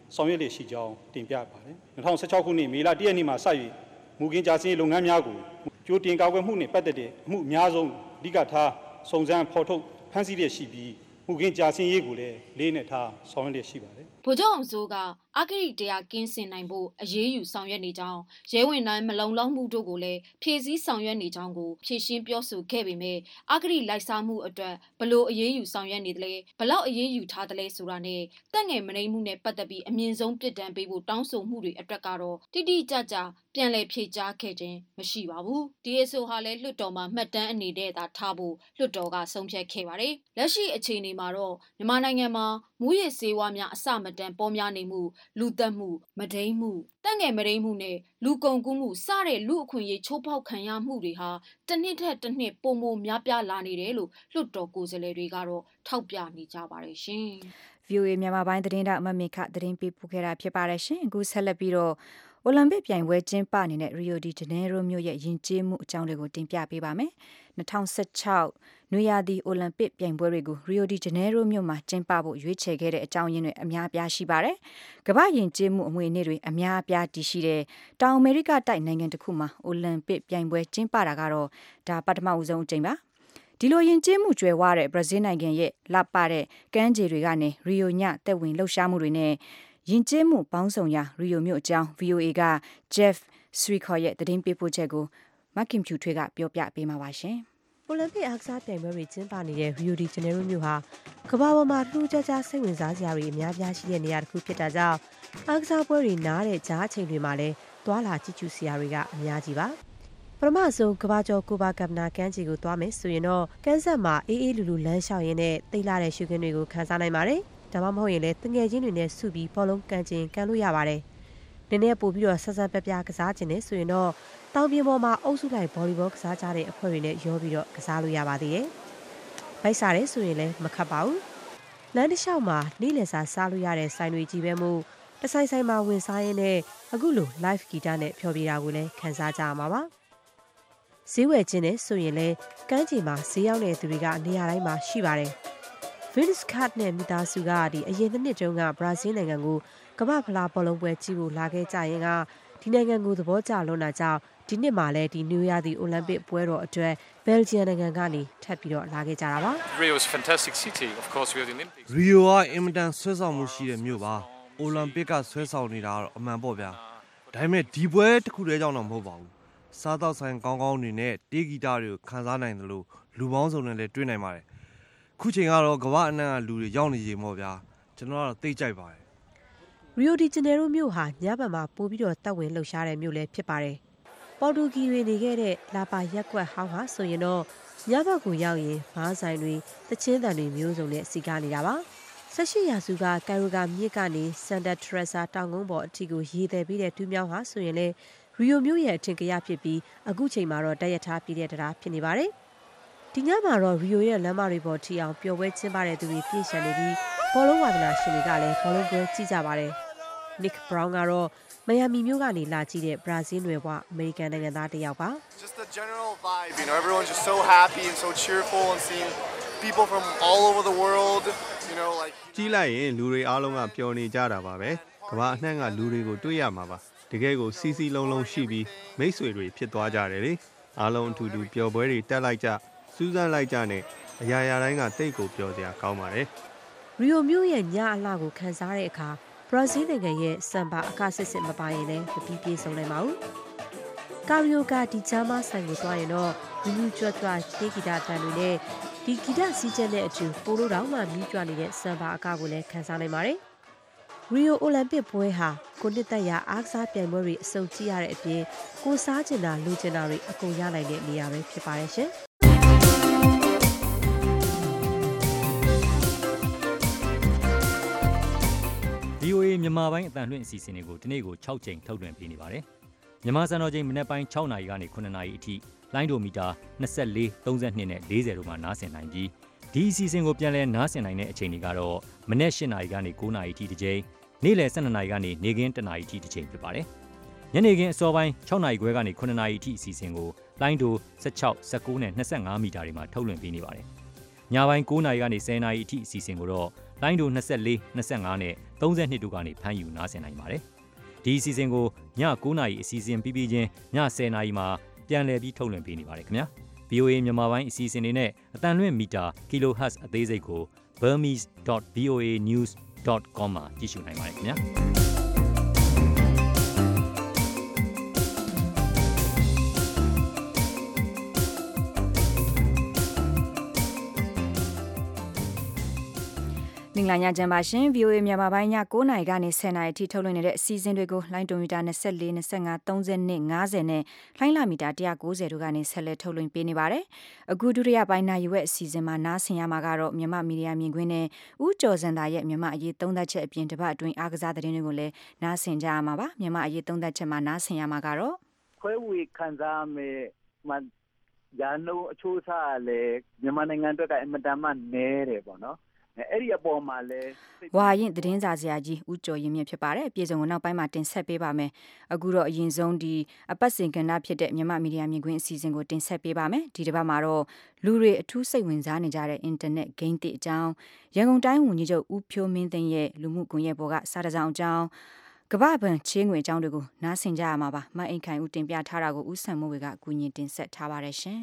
ဆောင်ရွက်လေးရှိကြောင်းတင်ပြပါတယ်။၂၀၁၆ခုနှစ်မေလ၁ရက်နေ့မှာစ၍မူခင်းကြာစင်းလုပ်ငန်းများကိုကြိုတင်ကာကွယ်မှုနှင့်ပတ်သက်တဲ့အမှုအများဆုံးအဓိကထားစုံစမ်းဖော်ထုတ်ဖမ်းဆီးရရှိပြီးမူခင်းကြာစင်းရေးကိုလည်းလေးနဲ့ထားဆောင်ရွက်ရရှိပါတယ်ဗိုလ်ချုပ်အောင်စိုးကအဂတိတရားကင်းစင်နိုင်ဖို့အရေးယူဆောင်ရွက်နေကြောင်းရဲဝင်တိုင်းမလုံလောက်မှုတို့ကိုလည်းဖြည့်ဆည်းဆောင်ရွက်နေကြောင်းကိုဖြည့်ရှင်းပြောဆိုခဲ့ပေမဲ့အဂတိလိုက်စားမှုအတွက်ဘလို့အရေးယူဆောင်ရွက်နေတယ်လဲဘလောက်အရေးယူထားတယ်လဲဆိုတာနဲ့တက်ငယ်မနှိမ်မှုနဲ့ပတ်သက်ပြီးအမြင့်ဆုံးပြစ်ဒဏ်ပေးဖို့တောင်းဆိုမှုတွေအတွက်ကတော့တိတိကျကျပြန်လည်ဖြေကြားခဲ့ခြင်းမရှိပါဘူးဒီအဆိုဟာလည်းလွှတ်တော်မှာမှတ်တမ်းအနေနဲ့သာထားဖို့လွှတ်တော်ကဆုံးဖြတ်ခဲ့ပါတယ်လက်ရှိအခြေအနေမှာတော့မြန်မာနိုင်ငံမှာမူရစ်ဆေးဝါးများအစမတန်ပေါ်များနေမှုလူသက်မှုမဒိမ်းမှုတက်ငယ်မဒိမ်းမှုနဲ့လူကုန်ကူးမှုစတဲ့လူအခွင့်အရေးချိုးဖောက်ခံရမှုတွေဟာတစ်နှစ်ထက်တစ်နှစ်ပိုမိုများပြားလာနေတယ်လို့လွှတ်တော်ကိုယ်စားလှယ်တွေကတော့ထောက်ပြနေကြပါတယ်ရှင်ဗီအိုအေ မြန်မာပိုင်းသတင်းတောက်အမမေခသတင်းပေးပို့ခဲ့တာဖြစ်ပါတယ်ရှင်အခုဆက်လက်ပြီးတော့အိုလံပစ်ပြိုင်ပွဲကျင်းပနေတဲ့ရီယိုဒီဂျနေရိုမြို့ရဲ့ယဉ်ကျေးမှုအကြောင်းတွေကိုတင်ပြပေးပါမယ်၂၀၁၆နွေရာသီအိုလံပစ်ပြိုင်ပွဲတွေကိုရီယိုဒီဂျနေရိုမြို့မှာကျင်းပဖို့ရွေးချယ်ခဲ့တဲ့အကြောင်းရင်းတွေအများအပြားရှိပါတယ်။ကမ္ဘာယဉ်ကျေးမှုအမွေအနှစ်တွေအများအပြားတည်ရှိတဲ့တောင်အမေရိကတိုက်နိုင်ငံတစ်ခုမှာအိုလံပစ်ပြိုင်ပွဲကျင်းပတာကတော့ဒါပထမဦးဆုံးအကြိမ်ပါ။ဒီလိုယဉ်ကျေးမှုကျွယ်ဝတဲ့ဘရာဇီးနိုင်ငံရဲ့လှပတဲ့ကမ်းခြေတွေကနေရီယိုညတက်ဝင်လှုပ်ရှားမှုတွေနဲ့ယဉ်ကျေးမှုပေါင်းစုံရာရီယိုမြို့အကြောင်း ဗီအိုအေ က Jeff Srikhor ရဲ့သတင်းပေးပို့ချက်ကိုမခင်ဖြူထွေးကပြောပြပေးမှာပါရှင်။အိုလံပစ်အားကစားပြိုင်ပွဲတွေကျင်းပနေတဲ့ရီယိုဒီဂျနေရိုမြို့ဟာကမ္ဘာပေါ်မှာထူးခြားခြားစိတ်ဝင်စားစရာတွေအများပြားရှိတဲ့နေရာတစ်ခုဖြစ်တာကြောင့်အားကစားပွဲတွေနားတဲ့ကြားအချိန်တွေမှာလည်းတွာလာကြည့်ကျူစရာတွေကအများကြီးပါ။ပထမဆုံးကဘာကျော်ကိုဘာကပ်နာကန်းကြီးကိုတွားမယ်ဆိုရင်တော့ကန်းဆက်မှာအေးအေးလူလူလမ်းလျှောက်ရင်းနဲ့တိတ်လာတဲ့ရှုခင်းတွေကိုခန်းစားနိုင်ပါတယ်။ဒါမှမဟုတ်ရင်လည်းတငယ်ချင်းတွေနဲ့စုပြီးဘောလုံးကန်ကျင်ကန်လို့ရပါတယ်။နည်းနည်းပို့ပြီးတော့ဆက်ဆက်ပြပြကစားခြင်းနဲ့ဆိုရင်တော့တောင်ပြင်ပေါ်မှာအုပ်စုလိုက်ဗော်လီဘောကစားကြတဲ့အဖွဲ့တွေနဲ့ရောပြီးတော့ကစားလို့ရပါသေးတယ်။ဗိုက်စားရဲဆိုရင်လည်းမခတ်ပါဘူး။လမ်းတစ်လျှောက်မှာနေ့လည်စာစားလို့ရတဲ့ဆိုင်တွေကြီးပဲမို့တဆိုင်ဆိုင်မှာဝင်စားရင်းနဲ့အခုလို live ဂီတနဲ့ဖျော်ဖြေတာကိုလည်းခန်းစားကြရမှာပါ။ဈေးဝယ်ခြင်းနဲ့ဆိုရင်လည်းကမ်းခြေမှာဈေးရောက်တဲ့သူတွေကနေရာတိုင်းမှာရှိပါတယ်။ Vince Card နဲ့မိသားစုကဒီအရင်နှစ်တုန်းကဘရာဇီးနိုင်ငံကိုကမ္ဘာဖလားဘောလုံးပွဲကြည့်ဖို့လာခဲ့ကြရင်ကဒီနိုင်ငံကိုသဘောကျလွန်းတာကြောင့်ဒီနှစ်မှာလည်းဒီနယူးရာသီအိုလံပစ်ပွဲတော်အတွက်ဘယ်လ်ဂျီယံနိုင်ငံကနေထပ်ပြီးတော့လာခဲ့ကြတာပါ။ Rio is a fantastic city. Of course we are the Olympics. Rio ကအင်မတန်ဆွဲဆောင်မှုရှိတဲ့မြို့ပါ။အိုလံပစ်ကဆွဲဆောင်နေတာကတော့အမှန်ပေါ့ဗျာ။ဒါပေမဲ့ဒီပွဲတစ်ခုတည်းကြောင့်တော့မဟုတ်ပါဘူး။စားတော့ဆိုင်ကောင်းကောင်းတွေနဲ့တေးဂီတတွေကိုခန်းစားနိုင်တယ်လို့လူပေါင်းစုံနဲ့လည်းတွေ့နိုင်ပါတယ်။ခုချိန်ကတော့ကမ္ဘာအနှံ့ကလူတွေရောက်နေကြမို့ဗျာ။ကျွန်တော်ကတော့သိကြိုက်ပါတယ်။ရီယိုဒီဂျနေရိုမြို့ဟာညဘက်မှာပို့ပြီးတော့တပ်ဝင်လှုပ်ရှားတဲ့မြို့လည်းဖြစ်ပါတယ်။ပေါ်တူဂီတွေနေခဲ့တဲ့လာပါရက်ကွက်ဟောင်းဟာဆိုရင်တော့ညဘက်ကိုရောက်ရင်ဘားဆိုင်တွေတချင်းတန်တွေမျိုးစုံနဲ့စီကားနေတာပါ။ဆက်ရှိရာစုကကိုင်ရိုဂါမြစ်ကနေစန်တာထရက်ဆာတောင်ကုန်းပေါ်အထိကိုရေသည်ပြီးတဲ့တူးမြောင်းဟာဆိုရင်လေရီယိုမြို့ရဲ့အထင်ကရဖြစ်ပြီးအခုချိန်မှာတော့တက်ရထားပြီးတဲ့တရားဖြစ်နေပါတယ်။ဒီညမှာတော့ရီယိုရဲ့လမ်းမတွေပေါ်ထီအောင်ပျော်ပွဲကျင်းပတဲ့သူတွေပြည့်ရှံနေပြီးဘောလုံးဝါဒနာရှင်တွေကလည်းဘောလုံးပွဲကြည့်ကြပါတယ်။ Nick Brown ကတော့မိုင်ယာမီမြို့ကနေလာကြည့်တဲ့ဘရာဇီးနွယ်ဘဝအမေရိကန်နိုင်ငံသားတစ်ယောက်ပါ Just the general vibe, you know, everyone's just so happy and so cheerful and seeing people from all over the world, you know, like ကြည့်လိုက်ရင်လူတွေအားလုံးကပျော်နေကြတာပါပဲကမ္ဘာအနှံ့ကလူတွေကိုတွေ့ရမှာပါတကယ်ကိုစီစီလုံးလုံးရှိပြီးမိတ်ဆွေတွေဖြစ်သွားကြတယ်လေအားလုံးအထူတူပျော်ပွဲတွေတက်လိုက်ကြစူးစမ်းလိုက်ကြနဲ့အရာရာတိုင်းကတိတ်ကိုပျော်စရာကောင်းပါတယ်ရီယိုမြို့ရဲ့ညအလှကိုခန်းစားတဲ့အခါဘရာဇီးနိုင်ငံရဲ့စံပါအခါစစ်စစ်မပါရင်လည်းမပြီးပြေဆုံးနိုင်ပါဘူး။ကာရီယိုကဒီဂျာမဆိုင်ကိုသွားရင်တော့လူလူကြွကြွတေးဂီတတန်တွေနဲ့ဒီဂီတစီးချက်နဲ့အတူပိုလိုတောင်မှမြည်ကြွနေတဲ့စံပါအခါကိုလည်းခန်းစားနိုင်ပါတယ်။ရီယိုအိုလံပစ်ပွဲဟာကိုနှစ်သက်ရာအားကစားပြိုင်ပွဲတွေအစုံကြည့်ရတဲ့အပြင်ကိုစားကျင်တာလူကျင်တာတွေအကုန်ရနိုင်တဲ့နေရာပဲဖြစ်ပါတယ်ရှင်။ဗီအိုအေမြန်မာပိုင်းအတန်လွှင့်အစီအစဉ်တွေကိုဒီနေ့ကို၆ချိန်ထုတ်လွှင့်ပေးနေပါတယ်။မြန်မာစံတော်ချိန်မနက်ပိုင်း၆နာရီကနေခုနှစ်နာရီအထိလိုင်းဒိုမီတာ၂၄, ၃၂နဲ့၄၀တို့မှာနားဆင်နိုင်ပြီးဒီအစီအစဉ်ကိုပြန်လည်နားဆင်နိုင်တဲ့အချိန်တွေကတော့မနက်၈နာရီကနေ၉နာရီအထိတစ်ချိန်နေ့လယ်၁၂နာရီကနေနေ့ခင်း၁နာရီအထိတစ်ချိန်ဖြစ်ပါတယ်။ညနေခင်းအစောပိုင်း၆နာရီခွဲကနေခုနှစ်နာရီအထိအစီအစဉ်ကိုလိုင်းဒို၁၆, ၁၉နဲ့၂၅မီတာတွေမှာထုတ်လွှင့်ပေးနေပါတယ်။ညပိုင်း၉နာရီကနေ၁၀နာရီအထိအစီအစဉ်ကိုတော့လိုင်းဒိုနှစ်၄ ၂၅နဲ့၃၂တို့ကနေဖမ်းယူနားဆင်နိုင်ပါတယ်။ဒီအစီအစဉ်ကိုည၉နာရီအစီအစဉ်ပြီးပြီးချင်းည၁၀နာရီမှာပြန်လည်ပြီးထုတ်လွှင့်ပေးနေပါတယ်ခင်ဗျာ။ဗီအိုအေ မြန်မာပိုင်းအစီအစဉ်တွေနဲ့အတန်လွင့်မီတာ kilohertz အသေးစိတ်ကို burmese dot v o a news dot com မှာကြည့်ရှုနိုင်ပါတယ်ခင်ဗျာ။မင်္ဂလာညချမ်းပါရှင် ဗီအိုအေ မြန်မာပိုင်းည၉နာရီကနေ၁၀နာရီထိထုတ်လွှင့်နေတဲ့အစီအစဉ်တွေကိုလိုင်းဒိုမီတာ၂၄ ၂၅ ၃၂ ၅၀နဲ့လိုင်းလာမီတာ၁၉၀တို့ကနေဆက်လက်ထုတ်လွှင့်ပေးနေပါတယ်။အခုဒုတိယပိုင်းနာရီဝက်အစီအစဉ်မှာနားဆင်ရမှာကတော့မြန်မာမီဒီယာမြင်ကွင်းနဲ့ဦးကျော်စံသာရဲ့မြန်မာအရေးသုံးသပ်ချက်အပြင်တပတ်အတွင်းအားကစားသတင်းတွေကိုလည်းနားဆင်ကြရမှာပါ။မြန်မာအရေးသုံးသပ်ချက်မှာနားဆင်ရမှာကတော့ခွဲဝေခံစားမယ်မှညာနှုံအချိုးအစားလည်းမြန်မာနိုင်ငံအတွက်ကအင်မတန်မှနည်းတယ်ပေါ့နော်။အဲ့ဒီအပေါ်မှာလဲဝါရင်သတင်းစာဆရာကြီးဦးကျော်ရင်မြင့်ဖြစ်ပါတယ်အပြည့်စုံကိုနောက်ပိုင်းမှာတင်ဆက်ပေးပါမယ်အခုတော့အရင်ဆုံးဒီအပတ်စဉ်ကဏ္ဍဖြစ်တဲ့မြန်မာမီဒီယာမြင်ကွင်းအစီအစဉ်ကိုတင်ဆက်ပေးပါမယ်ဒီတစ်ပတ်မှာတော့လူတွေအထူးစိတ်ဝင်စားနေကြတဲ့အင်တာနက်ဂိမ်းတစ်အကြောင်းရန်ကုန်တိုင်းဝန်ကြီးချုပ်ဦးဖြိုးမင်းသိန်းရဲ့လူမှုကွန်ရက်ပေါ်ကစာတစောင်အကြောင်းကမ္ဘာ့ဘဏ်ချင်းငွေအကြောင်းတွေကိုနားဆင်ကြရမှာပါမအိမ်ခိုင်ဦးတင်ပြထားတာကိုဦးဆန်မိုးဝေကအကူအညီတင်ဆက်ထားပါတယ်ရှင်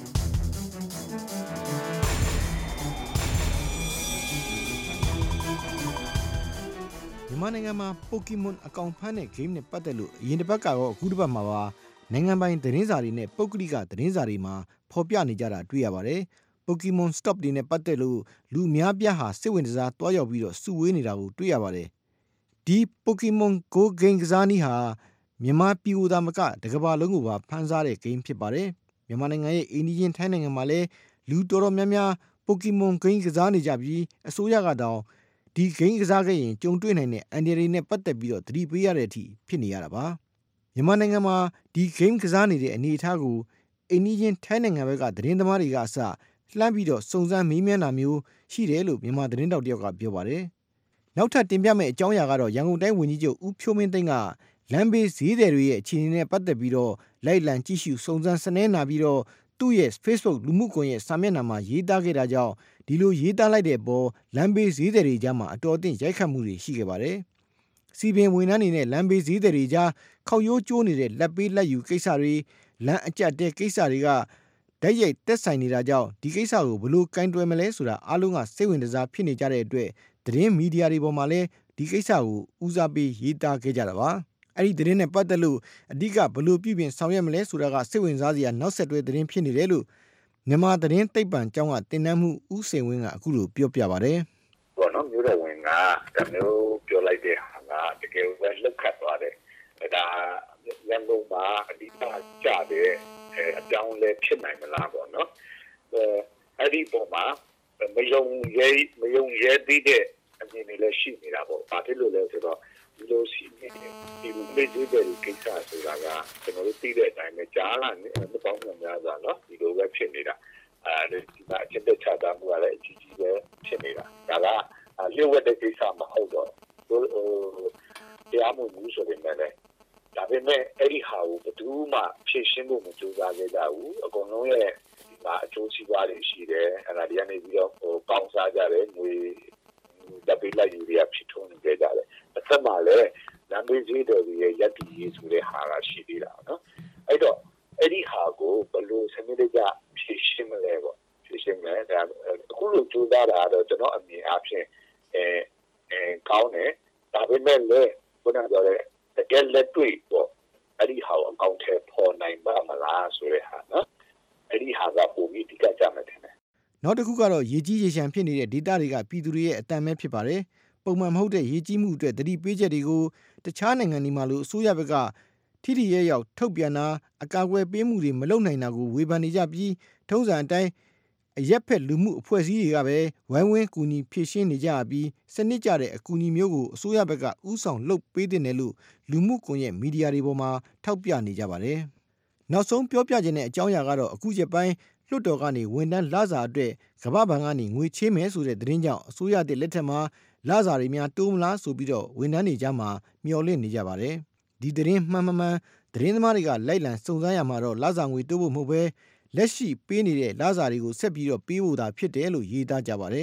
မြန်မာနိုင်ငံမှာ Pokemon အကောင့်ဖမ်းတဲ့ game နဲ့ပတ်သက်လို့အရင်တစ်ပတ်ကတော့အခုတစ်ပတ်မှာပါနိုင်ငံပိုင်သတင်းစာတွေနဲ့ပုဂ္ဂလိကသတင်းစာတွေမှာဖော်ပြနေကြတာတွေ့ရပါတယ်။ Pokemon Stop တွေနဲ့ပတ်သက်လို့လူအများပြားဟာစိတ်ဝင်စားတွားရောက်ပြီးတော့စုဝေးနေတာကိုတွေ့ရပါတယ်။ဒီ Pokemon Go game ကစားနည်းဟာမြန်မာပြည်ကိုသာမကတကမ္ဘာလုံးကိုပါဖန်ဆားတဲ့ game ဖြစ်ပါတယ်။မြန်မာနိုင်ငံရဲ့အိန္ဒိယထိုင်းနိုင်ငံမှာလည်းလူတော်တော်များများ Pokemon game ကစားနေကြပြီးအစိုးရကတောင်ဒီဂိမ်းကစားခဲ့ရင်ကြုံတွေ့နိုင်တဲ့အန်ဒီရီနဲ့ပတ်သက်ပြီးတော့သတိပေးရတဲ့အထိဖြစ်နေရတာပါမြန်မာနိုင်ငံမှာဒီဂိမ်းကစားနေတဲ့အနေအထားကိုအိန္ဒိယထိုင်းနိုင်ငံဘက်ကသတင်းသမားတွေကအစလှမ်းပြီးတော့စုံစမ်းမေးမြန်းတာမျိုးရှိတယ်လို့မြန်မာသတင်းတောက်တယောက်ကပြောပါတယ်နောက်ထပ်တင်ပြမယ့်အကြောင်းအရာကတော့ရန်ကုန်တိုင်းဝန်ကြီးချုပ်ဦးဖြိုးမင်းသိန်းကလမ်းဘေးဈေးသည်တွေရဲ့အခြေအနေနဲ့ပတ်သက်ပြီးတော့လိုက်လံကြည့်ရှုစုံစမ်းစနည်းနာပြီးတော့သူ့ရဲ့ Facebook လူမှုကွန်ရက်စာမျက်နှာမှာရေးသားခဲ့တာကြောင့်ဒီလိုရေးသားလိုက်တဲ့အပေါ်လမ်းဘေးဈေးသည်တွေကြားမှာအတော်အသင့်ရိုက်ခတ်မှုတွေရှိခဲ့ပါတယ်။စီပင်ဝန်ထမ်းတွေနဲ့လမ်းဘေးဈေးသည်တွေကြားခောက်ရိုးကျိုးနေတဲ့လက်ပေးလက်ယူကိစ္စတွေလမ်းအကျတဲ့ကိစ္စတွေကဓာတ်ရိုက်သက်ဆိုင်နေတာကြောင့်ဒီကိစ္စကိုဘယ်လိုကင်တွယ်မလဲဆိုတာအားလုံးကစိတ်ဝင်စားဖြစ်နေကြတဲ့အတွက်သတင်းမီဒီယာတွေပေါ်မှာလည်းဒီကိစ္စကိုဦးစားပေးရေးသားခဲ့ကြတာပါ။အဲ့ဒီသတင်းနဲ့ပတ်သက်လို့အဓိကဘယ်လိုပြုပြင်ဆောင်ရွက်မလဲဆိုတာကစိတ်ဝင်စားစရာနောက်ဆက်တွဲသတင်းဖြစ်နေတယ်လို့မြန်မာသတင်းသိပ္ပံကျောင်းကတင်နန်းမှုဦးစိန်ဝင်းကအခုလိုပြောပြပါတယ်။ဘောနော်မျိုးတော်ဝင်ကဒါမျိုးပြောလိုက်တဲ့ဟာကတကယ်ပဲလောက်ခတ်သွားတယ်။ဒါရန်ကုန်မှာအဓိကကြတဲ့အကြောင်းလဲဖြစ်နိုင်မလားပေါ့နော်။အဲ့ဒီပုံမှာမယုံရဲမယုံရဲသေးတဲ့အမြင်တွေလည်းရှိနေတာပေါ့။ဘာဖြစ်လို့လဲဆိုတော့ဒီလိုရှိနေဒီလိုလေးတွေကိစ္စဆိုတာကကျွန်တော်တို့သိတဲ့အတိုင်းပဲကြားလာနေမပေါင်းများစွာနော်ဒီလိုပဲဖြစ်နေတာအဲဒီကအချက်တချတာမျိုးလည်းအကြီးကြီးပဲဖြစ်နေတာဒါကလျှို့ဝှက်တဲ့ကိစ္စမဟုတ်တော့ဟိုတရားမှုမှုဆိုတဲ့မဲ့ဒါပေမဲ့အဲ့ဒီဟာကိုဘယ်သူမှဖြေရှင်းဖို့မကြိုးစားခဲ့ကြဘူးအကုန်လုံးရဲ့ဒီမှာအကျိုးစီးပွားတွေရှိတယ်အဲ့ဒါတွေကနေပြီးတော့ဟိုပေါင်းစားကြတယ်ငွေတပ်ပေးလိုက်ယူရဖြစ်ထုံးနေကြတယ်တစ်ခါမှလည်းလမ်းဘေးဈေးတော်ရဲ့ရက်တီရေးဆိုတဲ့ဟာကရှိသေးတာနော်အဲ့တော့အဲ့ဒီဟာကိုဘယ်လိုစနစ်တကျဖြေရှင်းမလဲပေါ့ဖြေရှင်းမယ်ဒါအခုလိုကြိုးစားတာတော့ကျွန်တော်အမြင်အဖြစ်အဲအဲကောင်းတယ်ဒါပေမဲ့လည်းခုနကပြောတဲ့တကယ်လက်တွေ့ပေါ့အဲ့ဒီဟာကိုအကောင့်ထဲပေါ်နိုင်ပါမလားဆိုတဲ့ဟာနော်အဲ့ဒီဟာကပုံပြီးဒီကကြမယ်ထင်တယ်နောက်တစ်ခုကတော့ရေကြီးရေရှမ်းဖြစ်နေတဲ့ data တွေကပြည်သူတွေရဲ့အတန်ပဲဖြစ်ပါတယ်ပုံမှန်မဟုတ်တဲ့ရေကြီးမှုအတွက်သတိပေးချက်တွေကိုတခြားနိုင်ငံတွေမှာလို့အစိုးရဘက်ကထိထိရဲရောက်ထုတ်ပြန်တာအကာအကွယ်ပေးမှုတွေမလုပ်နိုင်တာကိုဝေဖန်နေကြပြီးထုံးစံအတိုင်းအရက်ဖက်လူမှုအဖွဲ့အစည်းတွေကပဲဝိုင်းဝန်းကူညီဖြည့်ရှင်းနေကြပြီးစနစ်ကျတဲ့အကူအညီမျိုးကိုအစိုးရဘက်ကဥဆောင်လုပ်ပေးတင်တယ်လို့လူမှုကွန်ရက်မီဒီယာတွေပေါ်မှာထောက်ပြနေကြပါတယ်။နောက်ဆုံးပြောပြခြင်းတဲ့အကြောင်းအရာကတော့အခုချက်ပိုင်းလွှတ်တော်ကနေဝန်ထမ်းလစာအတွက်ကမ္ဘာ့ဘဏ်ကနေငွေချေးမယ်ဆိုတဲ့သတင်းကြောင့်အစိုးရတဲ့လက်ထက်မှာလစာတွေများတိုးမလားဆိုပြီးတော့ဝန်ထမ်းတွေကြားမှာမျှော်လင့်နေကြပါတယ်။ဒီသတင်းမှန်မှန်မှန်သတင်းသမားတွေကလိုက်လံစုံစမ်းရမှာတော့လစာငွေတိုးဖို့မဟုတ်ပဲလက်ရှိပေးနေတဲ့လစာတွေကိုဆက်ပြီးတော့ပေးဖို့သာဖြစ်တယ်လို့ရေးသားကြပါတယ်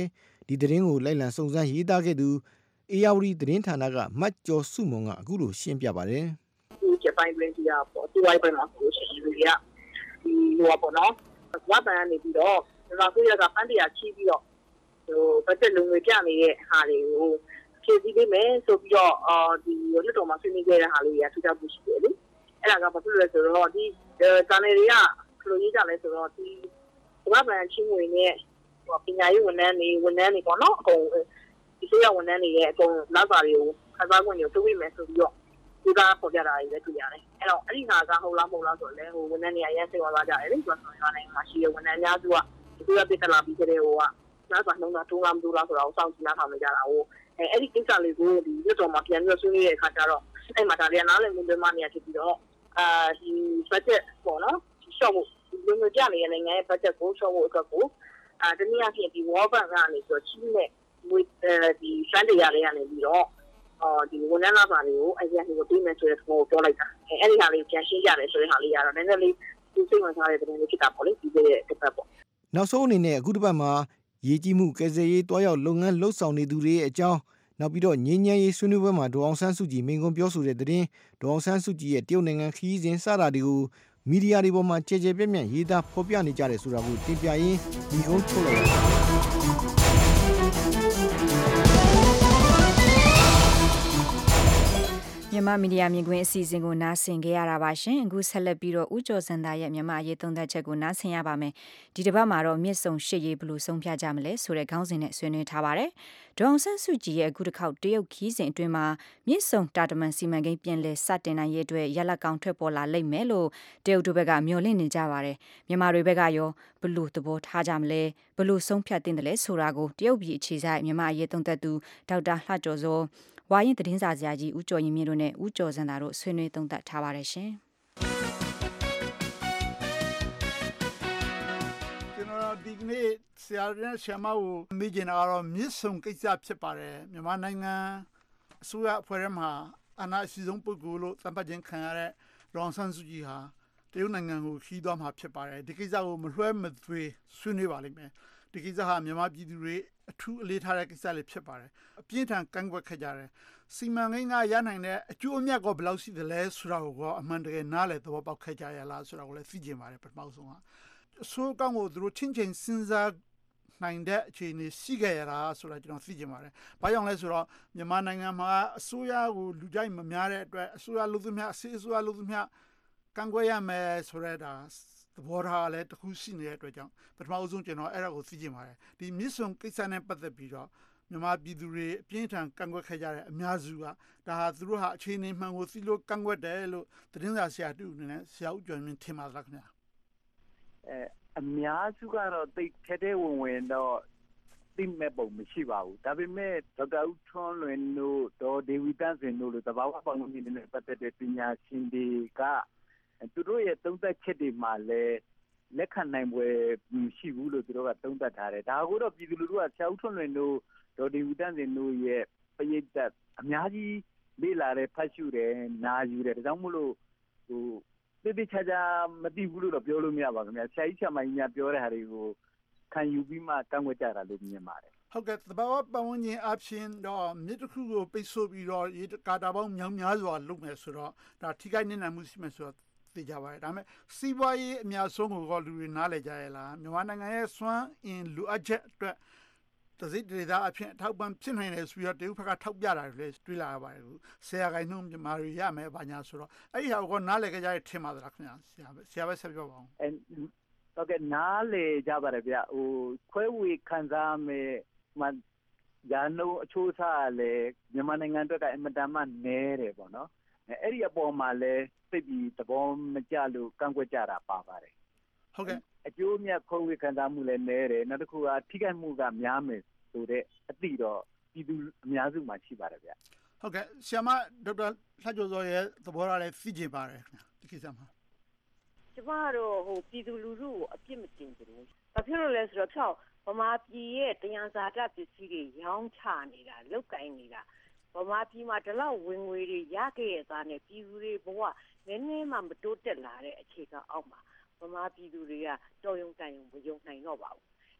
ဒီသတင်းကိုလိုက်လံစုံစမ်းရေးသားခဲ့သူအေယာဝတီသတင်းဌာနကမတ်ကျော်စုမွန်ကအခုလိုရှင်းပြပါတယ်ဒီဂျပန်ပြည်ကြီးอ่ะပေါ့ဒီဝိုင်းပိုင်းမှာဆိုလို့ရှိရင်လူတွေကဒီဟိုပေါ့နော်ဝါပန်နေပြီးတော့ဒါဆိုရကပန်းတရားချီးပြီးတော့ဟိုဘတ်တက်လုံငွေပြနေတဲ့ဟာတွေကိုဖြည့်ဆည်းပေးမယ်ဆိုပြီးတော့အာဒီလွတ်တော်မှာဆွေးနွေးခဲ့တဲ့ဟာလေးတွေကထူးခြားမှုရှိတယ်လေအဲ့ဒါကဘာဖြစ်လို့လဲဆိုတော့ဒီကာနယ်တွေကခလိုရေးကြလဲဆိုတော့ဒီဝါပန်ချင်းဝင်နဲ့ဟိုပညာရေးဝန်ထမ်းတွေဝန်ထမ်းတွေပေါ့နော်အကုန်ဒီဆိုရဝန်ထမ်းတွေရဲ့အကုန်လောက်ပါတွေကိုခစားခွင့်တွေတိုးပေးမယ်ဆိုပြီးတော့ဒီကပေါ်ပြတာတွေလည်းတွေ့ရတယ်အဲ့တော့အဲ့ဒီဟာကဟုတ်လားမဟုတ်လားဆိုတော့လေဟိုဝန်ထမ်းတွေအရင်စိတ်ဝင်စားကြတယ်လေဆိုတော့ဆိုရနိုင်မှာရှိရဝန်ထမ်းများစုကဒီကပြစ်တလာပြီးကြတဲ့ဟိုကနောက်ပါနှုံးတာတိုးလားမတိုးလားဆိုတော့စောင့်ကြည့်လာဆောင်ကြတာဟိုအဲအဲ့ဒီကိစ္စလေးကိုဒီလွတ်တော်မှာပြန်ပြီးဆွေးနွေးတဲ့အခါကျတော့အဲ့မှာဒါလည်းနားလည်မှုတွေမှနေရဖြစ်ပြီးတော့အာဒီ budget ပေါ့နော်ရှော့ဖို့ဒီလိုမျိုးကြနေတဲ့နိုင်ငံရဲ့ budget ကိုရှော့ဖို့အတွက်ကိုအာတနည်းအားဖြင့်ဒီ World Bank ကနေဆိုချီးနဲ့ဒီစံတရားတွေကနေပြီးတော့အော်ဒီဝန်ထမ်းလာပါတွေကိုအဲ့ဒီအကိုပေးမယ်ဆိုတဲ့ပုံကိုပြောလိုက်တာအဲ့ဒီဟာလေးပြန်ရှင်းကြတယ်ဆိုတဲ့ဟာလေးကတော့နည်းနည်းလေးသူစိတ်ဝင်စားတဲ့တဲ့လေးဖြစ်တာပေါ့လေဒီတဲ့တစ်ပတ်ပေါ့နောက်ဆုံးအနေနဲ့အခုတစ်ပတ်မှာရေးကြီးမှုကယ်ဆယ်ရေးတွားရောက်လုပ်ငန်းလှုပ်ဆောင်နေသူတွေရဲ့အကြောင်းနောက်ပြီးတော့ငြိမ်းချမ်းရေးဆွေးနွေးပွဲမှာဒေါအောင်ဆန်းစုကြည်မိန့်ခွန်းပြောဆိုတဲ့သတင်းဒေါအောင်ဆန်းစုကြည်ရဲ့တရုတ်နိုင်ငံခရီးစဉ်စတာတွေကိုမီဒီယာတွေပေါ်မှာကြဲကြဲပြန့်ပြန့်ရေးသားဖော်ပြနေကြတယ်ဆိုတာကိုတင်ပြရင်းဒီကုန်းထုတ်လိုက်ရပါတယ်မြန်မာမီဒီယာမြင်ကွင်းအစီအစဉ်ကိုနားဆင်ကြရတာပါရှင်အခုဆက်လက်ပြီးတော့ဦးကျော်စံသားရဲ့မြန်မာအရေးသုံးသပ်ချက်ကိုနားဆင်ရပါမယ်ဒီတစ်ပတ်မှာတော့မြစ်ဆုံရှစ်ရေးဘယ်လိုဆုံးဖြတ်ကြမလဲဆိုတဲ့ခေါင်းစဉ်နဲ့ဆွေးနွေးထားပါတယ်ဒေါအောင်ဆန်းစုကြည်ရဲ့အခုတစ်ခေါက်တရုတ်ခီးစဉ်အတွင်းမှာမြစ်ဆုံတာတမန်စီမံကိန်းပြင်လည်စတင်နိုင်ရေးအတွက်ရလကောင်ထွက်ပေါ်လာလိမ့်မယ်လို့တရုတ်တို့ဘက်ကမျှော်လင့်နေကြပါတယ်မြန်မာတွေဘက်ကရောဘယ်လိုသဘောထားကြမလဲဘယ်လိုဆုံးဖြတ်သင့်တယ်လဲဆိုတာကိုတရုတ်ပြည်အခြေစိုက်မြန်မာအရေးသုံးသပ်သူဒေါက်တာလှကျော်စောဝါရင်သတင်းစာဆရာကြီးဦးကျော်ရင်မြင့်တို့နဲ့ဦးကျော်စံသာတို့ဆွေးနွေးသုံးသပ်ထားပါတယ်ရှင်ကျွန်တော်ဒီကနေ့ဆရာနဲ့ဆရာမကိုမေးချင်တာကတော့မြစ်ဆုံကိစ္စဖြစ်ပါတယ်မြန်မာနိုင်ငံအစိုးရအဖွဲ့ထဲမှာအနာအရှိဆုံးပုဂ္ဂိုလ်လို့သတ်မှတ်ခြင်းခံရတဲ့ဒေါအောင်ဆန်းစုကြည်ဟာတရုတ်နိုင်ငံကိုခီးသွားမှာဖြစ်ပါတယ်ဒီကိစ္စကိုမလွှဲမသွေဆွေးနွေးပါလိမ့်မယ်ဒီကိစ္စဟာမြန်မာပြည်သူတွေအထူးအလေးထားတဲ့ကိစ္စလေးဖြစ်ပါတယ်အပြင်းထန်ကန့်ကွက်ခဲ့ကြတယ်စီမံကိန်းကရနိုင်တဲ့အကျိုးအမြတ်ကဘယ်လောက်ရှိသလဲဆိုတာကိုအမှန်တကယ်နားလည်သဘောပေါက်ခဲ့ကြရလားဆိုတာကိုလည်းသိချင်ပါတယ်ပထမဆုံးကအဆိုးကောင်းကိုသူတို့ချင်းချင်းစဉ်းစားနိုင်တဲ့အခြေအနေရှိခဲ့ရတာဆိုတာကျွန်တော်သိချင်ပါတယ်ဘာကြောင့်လဲဆိုတော့မြန်မာနိုင်ငံမှာအစိုးရကိုလူကြိုက်မများတဲ့အတွက်အစိုးရလူသူများအစီအစိုးရလူသူများကန့်ကွက်ရမယ်ဆိုတဲ့ဒါသဘောထားလည်းတစ်ခုရှိနေတဲ့အတွက်ကြောင့်ပထမအဆုံးကျွန်တော်အဲ့ဒါကိုသိချင်ပါတယ်ဒီမြစ်ဆုံကိစ္စနဲ့ပတ်သက်ပြီးတော့မြန်မာပြည်သူတွေအပြင်းထန်ကန့်ကွက်ခဲ့ကြတဲ့အများစုကဒါဟာသူတို့ဟာအခြေအနေမှန်ကိုသိလို့ကန့်ကွက်တယ်လို့သတင်းစာဆရာတူအနေနဲ့ဆရာဦးကျော်မြင့်ထင်ပါသလားခင်ဗျာအဲအများစုကတော့တိတ်ထဲထဲဝင်ဝင်တော့သိမဲ့ပုံမရှိပါဘူးဒါပေမဲ့ဒေါက်တာဦးထွန်းလွင်တို့ဒေါ်ဒေဝီတန်းစင်တို့လိုသဘာဝပတ်ဝန်းကျင်နဲ့ပတ်သက်တဲ့ပညာရှင်တွေကသူတို့ရဲ့သုံးသပ်ချက်တွေမှာလည်းလက်ခံနိုင်ပွဲမရှိဘူးလို့သူတို့ကသုံးသပ်ထားတယ်ဒါကိုတော့ပြည်သူလူထုကဆရာဦးထွန်းလွင်တို့ဒေါ်ဒီဝီတန်းစင်တို့ရဲ့ပရိသတ်အများကြီးလေ့လာတယ်ဖတ်ရှုတယ်နာယူတယ်ဒါကြောင့်မို့လို့ဟိုတိတိကျကျမသိဘူးလို့တော့ပြောလို့မရပါဘူးခင်ဗျာဆရာကြီးဆရာမကြီးများပြောတဲ့ဟာတွေကိုခံယူပြီးမှကန့်ကွက်ကြတာလို့မြင်ပါတယ်ဟုတ်ကဲ့သဘာဝပတ်ဝန်းကျင်အပြင်တော့မြစ်တစ်ခုကိုပိတ်ဆို့ပြီးတော့ရေကာတာပေါင်းမြောင်များစွာလုပ်မယ်ဆိုတော့ဒါထိခိုက်နေနိုင်မှုရှိမယ်ဆိုတော့သိကြပါတယ်ဒါပေမဲ့စီးပွားရေးအများဆုံးကိုလူတွေနားလည်ကြရလားမြန်မာနိုင်ငံရဲ့စွမ်းအင်လိုအပ်ချက်အတွက်တစိတ်ဒေသအဖြစ်ထောက်ပံ့ဖြစ်နိုင်တယ်ဆိုပြီးတော့တရုတ်ဘက်ကထောက်ပြတာတွေလည်းတွေ့လာရပါတယ်ခုဆရာကိုင်းနှုံးမြန်မာတွေရမယ်ဘာညာဆိုတော့အဲ့ဒီဟာကိုနားလည်ကြရတဲ့ထင်ပါသလားခင်ဗျာဆရာပဲဆရာပဲဆက်ပြောပါအောင်အဲဟုတ်ကဲ့နားလည်ကြပါတယ်ဗျဟိုခွဲဝေခံစားမယ်မှညာနှုံးအချိုးစားလည်းမြန်မာနိုင်ငံအတွက်ကအင်မတန်မှနည်းတယ်ပေါ့နော်အဲ့ဒီအပေါ်မှာလည်းသိပြီးသဘောမကျလို့ကန့်ကွက်ကြတာပါပါတယ်ဟုတ်ကဲ့အကျိုးမြတ်ခွဲဝေခံစားမှုလည်းနည်းတယ်နောက်တစ်ခုကထိခိုက်မှုကများမယ်ဆိုတဲ့အသည့်တော့ပြည်သူအများစုမှာရှိပါတယ်ဗျဟုတ်ကဲ့ဆရာမဒေါက်တာလှကျော်စောရဲ့သဘောထားလည်းသိကျင်ပါတယ်ဒီကိစ္စမှာကျမတို့ဟိုပြည်သူလူထုကိုအပြစ်မတင်ဘူးဘာဖြစ်လို့လဲဆိုတော့ဖြောက်ဗမာပြည်ရဲ့တရားစာတပစ္စည်းတွေရောင်းချနေတာလုတ်ကင်နေတာဗမာပြည်မှာဒီလောက်ဝင်ငွေတွေရခဲ့ရတာနဲ့ပြည်သူတွေဘဝနည်းနည်းမှမတိုးတက်လာတဲ့အခြေခံအောက်မှာဗမာပြည်သူတွေကတော်ရုံတန်ရုံမယုံနိုင်တော့ပါဘူး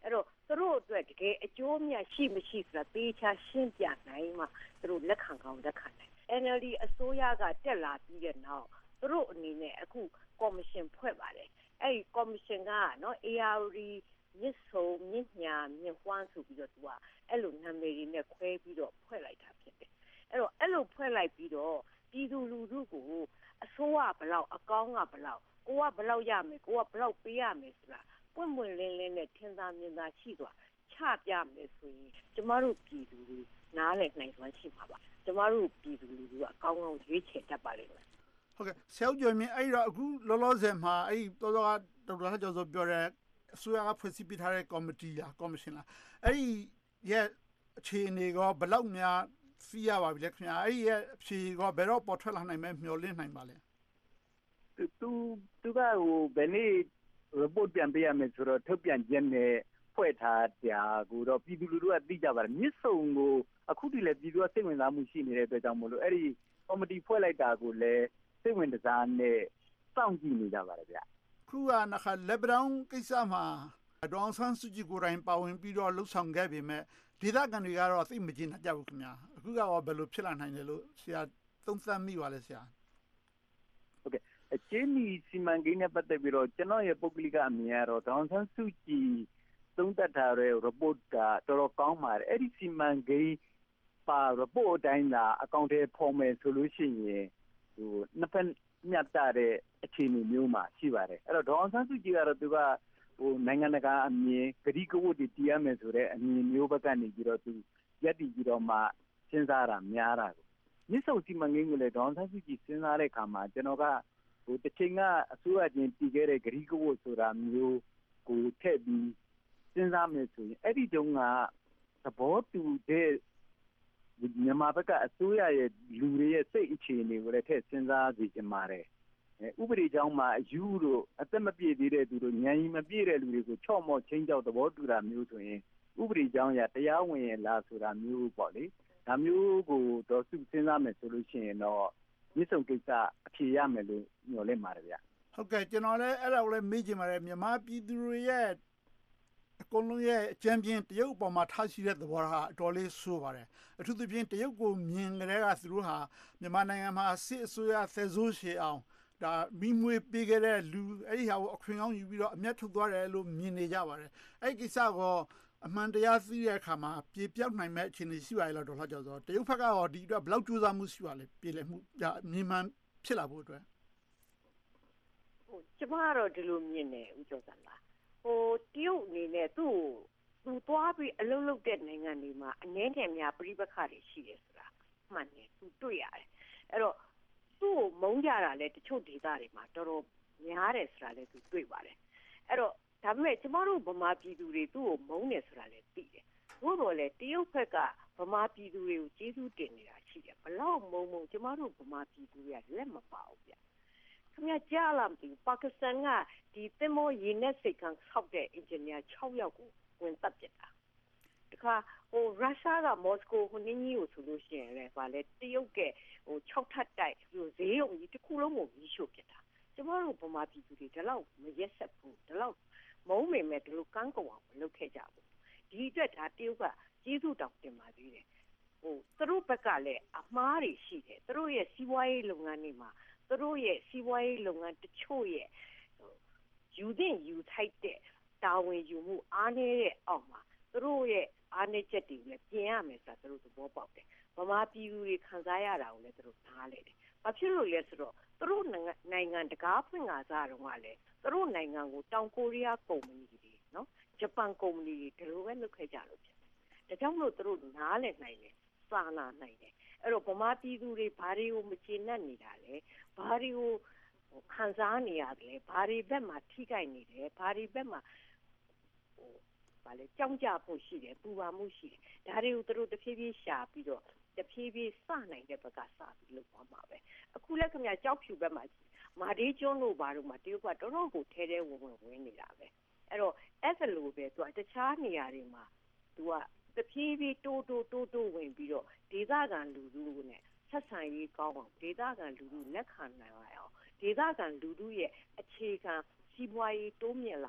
အဲ့တော့သူတို့အတွက်တကယ်အကျိုးအမြတ်ရှိမရှိဆိုတာသေချာရှင်းပြနိုင်မှသူတို့လက်ခံကောင်းလက်ခံနိုင် N L D အစိုးရကတက်လာပြီးတဲ့နောက်သူတို့အနေနဲ့အခုကော်မရှင်ဖွဲ့ပါတယ်အဲ့ဒီကော်မရှင်ကနော် A R D မြစ်ဆုံမြစ်ညာမြစ်ဝှမ်းဆိုပြီးတော့သူကအဲ့လိုနာမည်တွေနဲ့ခွဲပြီးတော့ဖွဲ့လိုက်တာဖြစ်တယ်အဲ့တော့အဲ့လိုဖွဲ့လိုက်ပြီးတော့ပြည်သူလူထုကိုအစိုးရဘလောက်အကောင်းကဘလောက်ကိုကဘလောက်ရမယ်ကိုကဘလောက်ပေးရမယ်ဆိုတာပွင့်ပွင့်လင်းလင်းနဲ့ထင်သာမြင်သာရှိသွားချပြမယ်ဆိုရင်ကျမတို့ပြည်သူတွေနားလည်နိုင်စွမ်းရှိမှာပါကျမတို့ပြည်သူလူထုကအကောင်းကောင်းရွေးချယ်တတ်ပါလိမ့်မယ်ဟုတ်ကဲ့ဆရာကျော်မြင့်အဲ့တော့အခုလောလောဆယ်မှာအဲ့တော်တော်ကဒေါက်တာကျော်စောပြောတဲ့အစိုးရကဖွဲ့စည်းပေးထားတဲ့ကော်မတီလားကော်မရှင်လားအဲ့ဒီရဲ့အခြေအနေကဘယ်လောက်များသိရပါပြီလဲခင်ဗျာအဲ့ဒီရဲ့အဖြေကဘယ်တော့ပေါ်ထွက်လာနိုင်မယ်မျှော်လင့်နိုင်ပါလဲသူသူကဟိုဘယ်နေ့ report ပြန်ပေးရမယ်ဆိုတော့ထုတ်ပြန်ချက်နဲ့ဖွဲ့ထားတာကိုတော့ပြည်သူလူထုကသိကြပါတယ်မြစ်ဆုံကိုအခုတည်းလည်းပြည်သူကစိတ်ဝင်စားမှုရှိနေတဲ့အတွက်ကြောင့်မို့လို့အဲ့ဒီကော်မတီဖွဲ့လိုက်တာကိုလည်းစိတ်ဝင်စားနဲ့စောင့်ကြည့်နေကြပါတယ်ဗျခုကနခလက်ဘရောင်းကိစ္စမှာဒေါအောင်ဆန်းစုကြည်ကိုယ်တိုင်ပါဝင်ပြီးတော့လှုပ်ဆောင်ခဲ့ပေမဲ့ဒေသခံတွေကတော့သိမကျင်ကြဘူးခင်ဗျာအခုကတော့ဘယ်လိုဖြစ်လာနိုင်လဲလို့ဆရာသုံးသပ်မိပါလဲဆရာဟုတ်ကဲ့အချင်းဒီစီမံကိန်းနဲ့ပတ်သက်ပြီးတော့ကျွန်တော်ရဲ့ပုဂ္ဂလိကအမြင်ကတော့ဒေါအောင်ဆန်းစုကြည်သုံးသပ်ထားတဲ့ report ကတော်တော်ကောင်းပါတယ်အဲ့ဒီစီမံကိန်းပါ report အတိုင်းသာအကောင့်ထဲပေါ်မယ်ဆိုလို့ရှိရင်ဟိုနှစ်ဖက်မြတ်တဲ့အခြေအနေမျိုးမှာရှိပါတယ်အဲ့တော့ဒေါအောင်ဆန်းစုကြည်ကတော့သူကဟိုနိုင်ငံတကာအမြင်ဂတိကဝတ်တွေတည်ရမယ်ဆိုတဲ့အမြင်မျိုးဘက်ကနေပြီးတော့သူရက်တည်ပြီးတော့မှစဉ်းစားတာများတာကိုမြစ်ဆုံစီမံကိန်းကိုလည်းဒေါအောင်ဆန်းစုကြည်စဉ်းစားတဲ့အခါမှာကျွန်တော်ကဟိုတစ်ချိန်ကအစိုးရချင်းတည်ခဲ့တဲ့ဂတိကဝတ်ဆိုတာမျိုးကိုထည့်ပြီးစဉ်းစားမယ်ဆိုရင်အဲ့ဒီတုန်းကသဘောတူတဲ့မြန်မာဘက်ကအစိုးရရဲ့လူတွေရဲ့စိတ်အခြေအနေကိုလည်းထည့်စဉ်းစားစီချင်ပါတယ်ဥပဒေကြောင်းမှာအယူတို့အသက်မပြည့်သေးတဲ့သူတို့ဉာဏ်ရည်မပြည့်တဲ့လူတွေကိုချော့မော့ချင်းကြောက်သဘောတူတာမျိုးဆိုရင်ဥပဒေကြောင်းရတရားဝင်ရလားဆိုတာမျိုးပေါ့လေဒါမျိုးကိုတော့စုစဉ်းစားမယ်ဆိုလို့ရှိရင်တော့မြစ်ဆုံကိစ္စအဖြေရမယ်လို့ညွှန်လင့်ပါတယ်ဗျဟုတ်ကဲ့ကျွန်တော်လည်းအဲ့ဒါကိုလည်းမေးချင်ပါတယ်မြန်မာပြည်သူတွေရဲ့အကုန်လုံးရဲ့အကြံပြင်းတရုတ်ပေါ်မှာထားရှိတဲ့သဘောထားအတော်လေးဆိုးပါတယ်အထူးသဖြင့်တရုတ်ကိုမြင်ကြတဲ့ကသူတို့ဟာမြန်မာနိုင်ငံမှာစစ်အစိုးရဆယ်ဆိုးရှည်အောင်ဒါမိမွေပေးခဲ့တဲ့လူအဲ့ဒီဟာကိုအခွင့်ကောင်းယူပြီးတော့အမျက်ထုတ်သွားတယ်လို့မြင်နေကြပါတယ်အဲ့ဒီကိစ္စကအမှန်တရားသိတဲ့အခါမှာပြေပြောက်နိုင်မဲ့အခြေအနေရှိပါရဲ့လားဒေါက်တာကျော်စောတရုတ်ဘက်ကရောဒီအတွက်ဘယ်လောက်ကြိုးစားမှုရှိပါလဲပြေလည်မှုဒါမြင်မှန်ဖြစ်လာဖို့အတွက်ဟိုကျမကတော့ဒီလိုမြင်နေဦးကျော်စံပါဟိုတရုတ်အနေနဲ့သူ့သူသွားပြီးအလုပ်လုပ်တဲ့နိုင်ငံတွေမှာအနည်းငယ်များပြိပခါတွေရှိတယ်ဆိုတာမှန်တယ်သူတွေ့ရတယ်အဲ့တော့သူ့ကိုမုန်းကြတာလဲတချို့ဒေသတွေမှာတော်တော်များတယ်ဆိုတာလဲသူတွေ့ပါတယ်အဲ့တော့ဒါပေမဲ့ကျမတို့ဗမာပြည်သူတွေသူ့ကိုမုန်းတယ်ဆိုတာလဲသိတယ်ဘို့တော်လဲတရုတ်ဘက်ကဗမာပြည်သူတွေကိုကျေးဇူးတင်နေတာရှိတယ်ဘလောက်မုန်းမုန်းကျမတို့ဗမာပြည်သူတွေကလက်မပါဘူးဗျခင်ဗျာကြားလာပြီပါကစ္စတန်ကဒီသင်္ဘောရေနက်စိတ်ကန်းဆောက်တဲ့အင်ဂျင်နီယာ၆ယောက်ကိုဝင်တပ်ပြတာတခါဟိုရုရှားကမော်စကိုဟိုနင်းကြီးကိုဆိုလို့ရှိရင်လည်းဗာလဲတရုတ်ကဟို၆ထပ်တိုက်ဟိုဈေးရုံကြီးတစ်ခုလုံးကိုကြီးရှို့ပြတာကျမတို့ဗမာပြည်သူတွေဒီလောက်မရက်ဆက်ဘူးဒီလောက်မုန်းမိမဲ့ဒီလိုကန်းကောင်အောင်မလုပ်ခဲ့ကြဘူးဒီအတွက်ဒါတရုတ်ကကျေးဇူးတောင်းတင်ပါသေးတယ်ဟိုသူတို့ဘက်ကလည်းအမှားတွေရှိတယ်သူတို့ရဲ့စီးပွားရေးလုပ်ငန်းတွေမှာသူတို့ရဲ့စီးပွားရေးလုပ်ငန်းတချို့ရဲ့ယူတဲ့ယူထိုက်တဲ့တာဝန်ယူမှုအားနည်းတဲ့အောက်မှာသူတို့ရဲ့အားနည်းချက်တွေလည်းပြင်ရမယ်ဆိုတာသူတို့သဘောပေါက်တယ်ဗမာပြည်သူတွေခံစားရတာကိုလည်းသူတို့နားလည်တယ်ဘာဖြစ်လို့လဲဆိုတော့သူတို့နိုင်ငံတကာဖွင့်ကားစားတော့ကလည်းသူတို့နိုင်ငံကိုတောင်ကိုရီးယားကုမ္ပဏီတွေနော်ဂျပန်ကုမ္ပဏီတွေဒီလိုပဲလုပ်ခဲ့ကြလို့ဖြစ်တယ်ဒါကြောင့်မို့သူတို့နားလည်နိုင်တယ်စာနာနိုင်တယ်အဲ့တော့ဗမာပြည်သူတွေဘာတွေကိုမကျေနပ်နေတာလဲဘာတွေကိုခံစားနေရတယ်ဘာတွေဘက်မှာထိခိုက်နေတယ်ဘာတွေဘက်မှာဟိုဘာလဲကြောင်းကြဖို့ရှိတယ်ပူပါမှုရှိတယ်ဒါတွေကိုသူတို့တဖြည်းဖြည်းရှာပြီးတော့တဖြည်းဖြည်းစနိုင်တဲ့ဘက်ကစပြီးလုပ်သွားမှာပဲအခုလည်းခင်ဗျာကြောက်ဖြူဘက်မှာမာဒေးကျွန်းတို့ဘာတို့မှာတရုတ်ကတော်တော်ကိုထဲထဲဝင်ဝင်ဝင်နေတာပဲအဲ့တော့အဲ့ဒါလိုပဲသူကတခြားနေရာတွေမှာသူကတဖြည်းဖြည်းတိုးတိုးတိုးတိုးဝင်ပြီးတော့ဒေသခံလူထုနဲ့ဆက်ဆံရေးကောင်းအောင်ဒေသခံလူထုလက်ခံနိုင်အောင်ဒေသခံလူထုရဲ့အခြေခံစီးပွားရေးတိုးမြင့်လာအောင်တ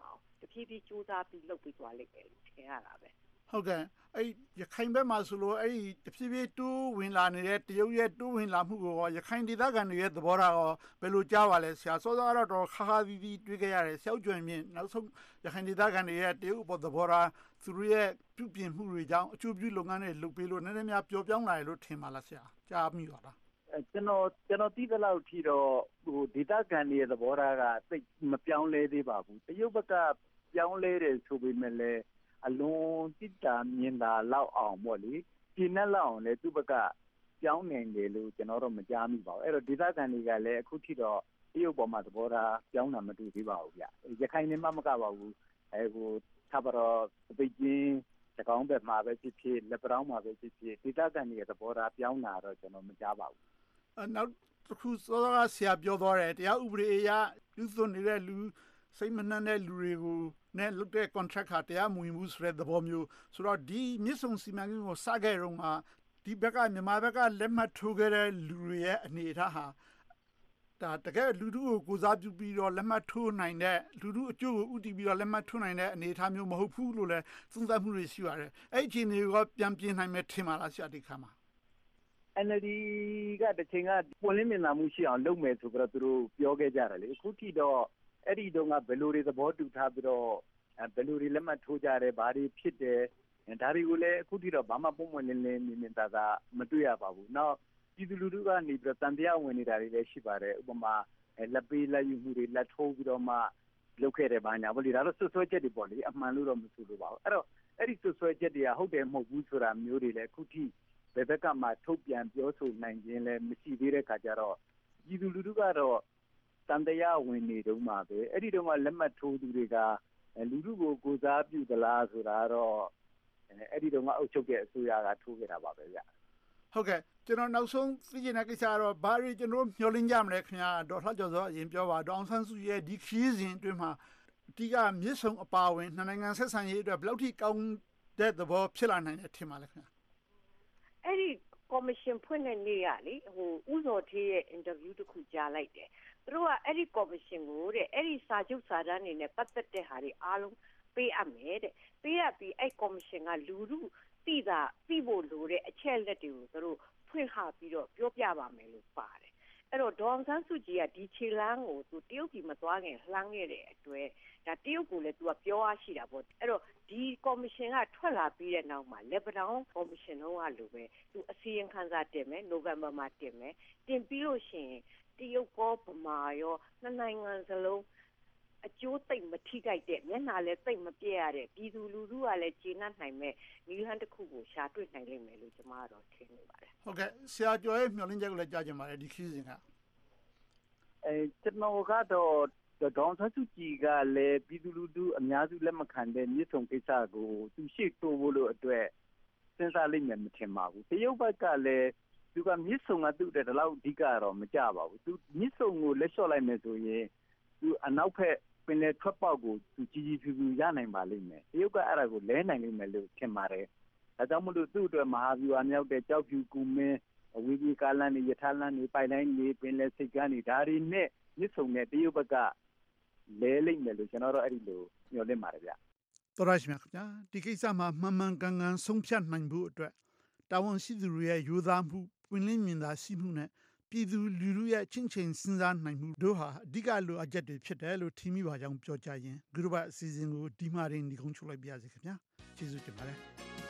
ဖြည်းဖြည်းစူးစမ်းပြီးလုပ်ပြီးသွားလိမ့်မယ်လို့ထင်ရတာပဲဟုတ်ကဲ့အဲ့ရခိုင်ဘက်မှာဆိုလို့အဲ့ဒီတဖြည်းဖြည်းတိုးဝင်လာနေတဲ့တရုတ်ရဲ့တိုးဝင်လာမှုကိုရခိုင်ဒေသခံတွေရဲ့သဘောထားရောဘယ်လိုကြားပါလဲဆရာစောစောကတော့တော့ခါခါပြီးပြီးတွေ့ခဲ့ရတယ်ဆရာကျွမ်းမြင့်နောက်ဆုံးရခိုင်ဒေသခံတွေရဲ့တရုတ်ဘောသဘောထားသူတို့ရဲ့ပြုပြင်မှုတွေကြောင့်အကျိုးပြုလုပ်ငန်းတွေလုပ်ပေးလို့နည်းနည်းများပျော်ပြောင်းလာတယ်လို့ထင်ပါလားဆရာကြားမိပါလားကျွန်တော်ကျွန်တော်သိသလောက်ထိတော့ဟိုဒေသခံတွေရဲ့သဘောထားကသိမပြောင်းလဲသေးပါဘူးတရုတ်ဘက်ကပြောင်းလဲတယ်ဆိုပေမဲ့လည်းအလုံးတိတာမြင်တာလောက်အောင်ပေါ့လေပြင်းနဲ့လောက်အောင်လေသူ့ဘက်ကပြောင်းနေတယ်လို့ကျွန်တော်တော့မကြားမိပါဘူးအဲ့တော့ဒေသခံတွေကလည်းအခုထိတော့တရုတ်ပေါ်မှာသဘောထားပြောင်းတာမတွေ့သေးပါဘူးဗျရခိုင်နေမှမကပါဘူးအဲဟိုသာဘရောပိကျင်းတကောင်းဘက်မှာပဲဖြစ်ဖြစ်လက်ပတောင်းမှာပဲဖြစ်ဖြစ်ဒေသခံတွေရဲ့သဘောထားပြောင်းတာတော့ကျွန်တော်မကြားပါဘူးနောက်တစ်ခုစောစောကဆရာပြောသွားတယ်တရားဥပဒေအရလူသွန်းနေတဲ့လူစိတ်မနှံ့တဲ့လူတွေကိုနဲ့လုပ်တဲ့ contract ဟာတရားမဝင်ဘူးဆိုတဲ့သဘောမျိုးဆိုတော့ဒီမြစ်ဆုံစီမံကိန်းကိုစခဲ့တော့ကဒီဘက်ကမြန်မာဘက်ကလက်မှတ်ထိုးခဲ့တဲ့လူတွေရဲ့အနေအထားဟာဒါတကယ်လူထုကိုကိုစားပြုပြီးတော့လက်မှတ်ထိုးနိုင်တဲ့လူထုအကျိုးကိုဥတည်ပြီးတော့လက်မှတ်ထိုးနိုင်တဲ့အနေအထားမျိုးမဟုတ်ဘူးလို့လည်းသုံးသပ်မှုတွေရှိပါတယ်အဲ့ဒီအခြေအနေကိုပြန်ပြင်နိုင်မယ်ထင်ပါလားဆရာဒီခါမှာ N L D ကတချိန်ကပွင့်လင်းမြင်သာမှုရှိအောင်လုပ်မယ်ဆိုတော့သူတို့ပြောခဲ့ကြတယ်လေအခုထိတော့အဲ့ဒီတော့ကဘယ်လိုတွေသဘောတူထားပြီးတော့ဘယ်လိုတွေလက်မှတ်ထိုးကြတယ်ဘာတွေဖြစ်တယ်ဒါတွေကိုလည်းအခုထိတော့ဘာမှပုံမှန်လင်းလင်းမြင်မြင်သာသာမတွေ့ရပါဘူးနောက်ပြည်သူလူထုကနေပြီးတော့တန်တရားဝင်နေတာတွေလည်းရှိပါတယ်ဥပမာလက်ပေးလက်ယူမှုတွေလက်ထိုးပြီးတော့မှလုပ်ခဲ့တယ်ဘာညာပေါ့လေဒါတော့ဆွဆွဲချက်တွေပေါ့လေအမှန်လို့တော့မဆိုလိုပါဘူးအဲ့တော့အဲ့ဒီဆွဆွဲချက်တွေကဟုတ်တယ်မဟုတ်ဘူးဆိုတာမျိုးတွေလည်းအခုထိဘယ်ဘက်ကမှထုတ်ပြန်ပြောဆိုနိုင်ခြင်းလည်းမရှိသေးတဲ့ခါကျတော့ပြည်သူလူထုကတော့တန်တရားဝင်နေတုန်းမှာပဲအဲ့ဒီတော့ကလက်မှတ်ထိုးသူတွေကလူထုကိုကိုစားပြုသလားဆိုတာတော့အဲ့ဒီတော့ကအုပ်ချုပ်တဲ့အစိုးရကထိုးခဲ့တာပါပဲဗျဟုတ်ကဲ့ကျွန်တော်နောက်ဆုံးသိချင်တဲ့ကိစ္စကတော့ဘာတွေကျွန်တော်မျှော်လင့်ကြမလဲခင်ဗျာဒေါက်တာကျော်စောအရင်ပြောပါဒေါအောင်ဆန်းစုရဲ့ဒီခီးစဉ်အတွင်းမှာအတိကမြစ်ဆုံအပါဝင်နှစ်နိုင်ငံဆက်ဆံရေးအတွက်ဘယ်လောက်ထိကောင်းတဲ့သဘောဖြစ်လာနိုင်တယ်ထင်ပါလဲခင်ဗျာအဲ့ဒီကော်မရှင်ဖွင့်တဲ့နေ့ကလေဟိုဥစော်ထေးရဲ့အင်တာဗျူးတစ်ခုကြားလိုက်တယ်သူတို့ကအဲ့ဒီကော်မရှင်ကိုတဲ့အဲ့ဒီစာချုပ်စာတမ်းတွေနဲ့ပတ်သက်တဲ့ဟာတွေအားလုံးပေးအပ်မယ်တဲ့ပေးရပြီးအဲ့ကော်မရှင်ကလူလူသိတာသိဖို့လိုတဲ့အချက်လက်တွေကိုသူတို့ဖွင့်ဟပြီးတော့ပြောပြပါမယ်လို့ပါတယ်အဲ့တော့ဒေါအောင်ဆန်းစုကြည်ကဒီခြေလမ်းကိုသူတရုတ်ပြည်မသွားခင်လှမ်းခဲ့တဲ့အတွက်ဒါတရုတ်ကိုလည်းသူကပြောအားရှိတာပေါ့အဲ့တော့ဒီကော်မရှင်ကထွက်လာပြီးတဲ့နောက်မှာလက်ပတောင်းကော်မရှင်တော့ကလိုပဲသူအစီရင်ခံစာတင်မယ်နိုဝင်ဘာမှာတင်မယ်တင်ပြီးလို့ရှိရင်တရုတ်ကောဗမာရောနှစ်နိုင်ငံစလုံးအကျိုးသိမ့်မထိခိုက်တဲ့မျက်နှာလည်းသိမ့်မပြည့်ရတဲ့ပြည်သူလူထုကလည်းကျေနပ်နိုင်မဲ့နီလန်းတစ်ခုကိုရှာတွေ့နိုင်လိမ့်မယ်လို့ကျွန်မကတော့ထင်နေပါတယ်ဟုတ်ကဲ့ဆရာကျော်ရဲ့မျှော်လင့်ချက်ကိုလည်းကြားကြပါတယ်ဒီခီးစဉ်ကအဲကျွန်တော်ကတော့ဒေါန်ဆန်းစုကြည်ကလည်းပြည်သူလူထုအများစုလက်မခံတဲ့မြစ်ဆုံကိစ္စကိုသူရှေ့တိုးဖို့လို့အတွက်စဉ်းစားလိမ့်မယ်မထင်ပါဘူးတရုတ်ဘက်ကလည်းသူကမြစ်ဆုံကသူ့တဲ့ဒီလောက်အဓိကတော့မကြပါဘူးသူမြစ်ဆုံကိုလက်လျှော့လိုက်မယ်ဆိုရင်သူအနောက်ဖက်ပင်လယ်ထွက်ပေါက်ကိုသူကြီးကြီးဖြူဖြူရနိုင်ပါလိမ့်မယ်တရုတ်ကအဲ့ဒါကိုလဲနိုင်လိမ့်မယ်လို့ထင်ပါတယ်ဒါကြောင့်မလို့သူ့အတွက်မဟာဗျူဟာမြောက်တဲ့ကြောက်ဖြူကူမင်းအဝေးကြီးကားလမ်းတွေရထားလမ်းတွေပိုက်လိုင်းတွေပင်လယ်စိတ်ကမ်းတွေဒါတွေနဲ့မြစ်ဆုံနဲ့တရုတ်ဘက်ကလဲလိမ့်မယ်လို့ကျွန်တော်တို့အဲ့ဒီလိုညွှန်လင့်ပါတယ်ဗျတော်ရရှိမြခင်ဗျာဒီကိစ္စမှာမှန်မှန်ကန်ကန်ဆုံးဖြတ်နိုင်ဖို့အတွက်တာဝန်ရှိသူတွေရဲ့ယူသားမှုပွင့်လင်းမြင်သာရှိမှုနဲ့ပြည်သူလူထုရဲ့ချင်းချင်းစဉ်းစားနိုင်မှုတို့ဟာအဓိကလိုအပ်ချက်တွေဖြစ်တယ်လို့ထင်မိပါကြောင်းပြောကြရင်ဂရုဘအစီအစဉ်ကိုဒီမှာရင်ဒီကုန်းချုပ်လိုက်ပါရစေခင်ဗျာကျေးဇူးတင်ပါတယ်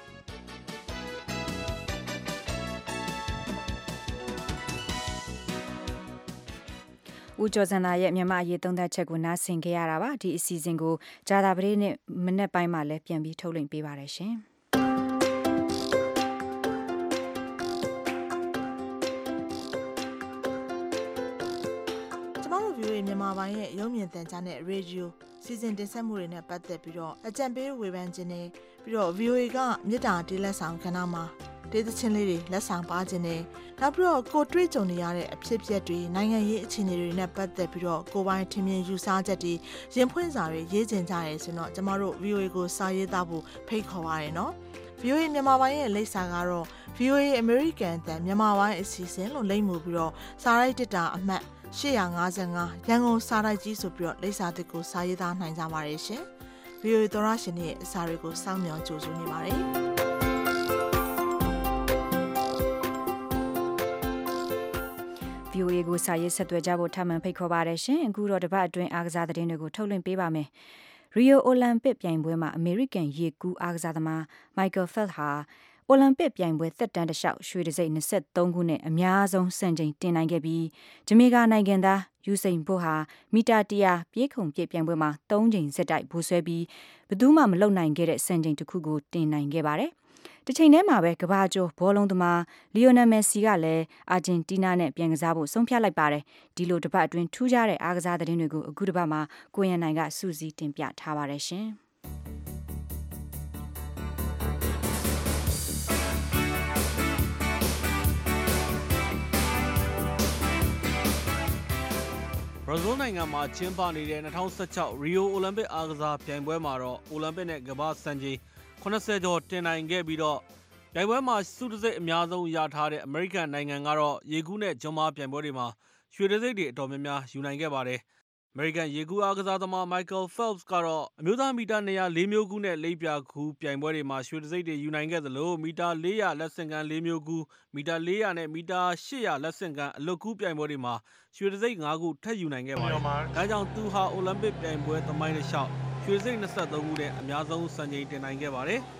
ဦးကျော်စန္ဒာရဲ့မြန်မာအရေးသုံးသပ်ချက်ကိုနားဆင်ကြရတာပါဒီအစီအစဉ်ကိုဂျာတာပရိနဲ့မနေ့ပိုင်းမှာလည်းပြန်ပြီးထုတ်လွှင့်ပေးပါရရှင်မြန်မာပိုင်းရဲ့ရုပ်မြင်သံကြားနဲ့ရေဒီယိုစီစဉ်တင်ဆက်မှုတွေနဲ့ပတ်သက်ပြီးတော့အကြံပေးဝေဖန်ခြင်းနဲ့ပြီးတော့ ဗီအိုအေ ကမြေတားတေးလက်ဆောင်ကဏ္ဍမှာဒေသချင်းလေးတွေလက်ဆောင်ပါခြင်းနဲ့နောက်ပြီးတော့ကိုတွေ့ကြုံနေရတဲ့အဖြစ်အပျက်တွေနိုင်ငံရေးအခြေအနေတွေနဲ့ပတ်သက်ပြီးတော့ကိုပိုင်းထင်မြင်ယူဆချက်တွေရင်ဖွင့်စာတွေရေးကျင်ကြရဲဆိုတော့ကျမတို့ ဗီအိုအေ ကိုစာရေးသားဖို့ဖိတ်ခေါ်ပါရနော် ဗီအိုအေ မြန်မာပိုင်းရဲ့လိပ်စာကတော့ ဗီအိုအေ American အသံမြန်မာပိုင်းအစီအစဉ်လို့လိမ့်မှုပြီးတော့စာရိုက်တစ်တာအမှတ်၈၅၅ရန်ကုန်စာရိုက်ကြီးဆိုပြီးတော့လိပ်စာတစ်ကိုစာရေးသားနိုင်ကြပါရရှင်ဗီအိုအေ သောရရှင်ရဲ့အစာတွေကိုစောင့်မျှော်ကြိုဆိုနေပါတယ်။ဗီအိုအေ ကိုစာရေးဆက်သွယ်ကြဖို့ထပ်မံဖိတ်ခေါ်ပါတယ်ရှင်။အခုတော့တပတ်အတွင်းအားကစားသတင်းတွေကိုထုတ်လွှင့်ပေးပါမယ်။ Rio Olympic ပြိုင်ပွဲမှာ American ရေကူးအားကစားသမား Michael Phelps ဟာ Olympic ပြိုင်ပွဲသက်တမ်းတစ်လျှောက်ရွှေတံဆိပ်၂၃ခုနဲ့အများဆုံးစံချိန်တင်နိုင်ခဲ့ပြီးဂျမေကာနိုင်ငံသား Usain Bolt ဟာမီတာ၁၀၀ပြေးခုန်ပစ်ပြိုင်ပွဲမှာ၃ချိန်ဆက်တိုက်ဗိုလ်ဆွဲပြီးဘယ်သူမှမလုပ်နိုင်ခဲ့တဲ့စံချိန်တစ်ခုကိုတင်နိုင်ခဲ့ပါတယ်။တစ်ချိန်တည်းမှာပဲကမ္ဘာကျော်ဘောလုံးသမား Lionel Messi ကလည်းအာဂျင်တီးနားနဲ့ပြန်ကစားဖို့ဆုံးဖြတ်လိုက်ပါတယ်။ဒီလိုတစ်ပတ်အတွင်းထူးခြားတဲ့အားကစားသတင်းတွေကိုအခုတစ်ပတ်မှာကိုရန်နိုင်ကစူးစီးတင်ပြထားပါတယ်ရှင်။ဘရာဇီးနိုင်ငံမှာကျင်းပနေတဲ့၂၀၁၆ Rio Olympic အားကစားပြိုင်ပွဲမှာတော့ Olympic နဲ့ကမ္ဘာ့စံချိန်၇၀ကျော်တင်နိုင်ခဲ့ပြီးတော့ပြိုင်ပွဲမှာဆုတံဆိပ်အများဆုံးရထားတဲ့ American နိုင်ငံကတော့ရေကူးနဲ့ဂျွမ်းဘားပြိုင်ပွဲတွေမှာရွှေတံဆိပ်တွေအတော်များများယူနိုင်ခဲ့ပါတယ်။ American ရေကူးအားကစားသမား Michael Phelps ကတော့အမျိုးသားမီတာ၂၀၀လေးမျိုးကူးနဲ့လိပ်ပြာကူးပြိုင်ပွဲတွေမှာရွှေတံဆိပ်တွေယူနိုင်ခဲ့သလိုမီတာ၄၀၀လက်ဆင့်ကမ်းလေးမျိုးကူးမီတာ၄၀၀နဲ့မီတာ၈၀၀လက်ဆင့်ကမ်းအလွတ်ကူးပြိုင်ပွဲတွေမှာရွှေတံဆိပ်၅ခုထပ်ယူနိုင်ခဲ့ပါတယ်။ဒါကြောင့်သူဟာ Olympic ပြိုင်ပွဲသမိုင်းတစ်လျှောက်ရွှေတံဆိပ်၂၃ခုနဲ့အများဆုံးစံချိန်တင်နိုင်ခဲ့ပါတယ်။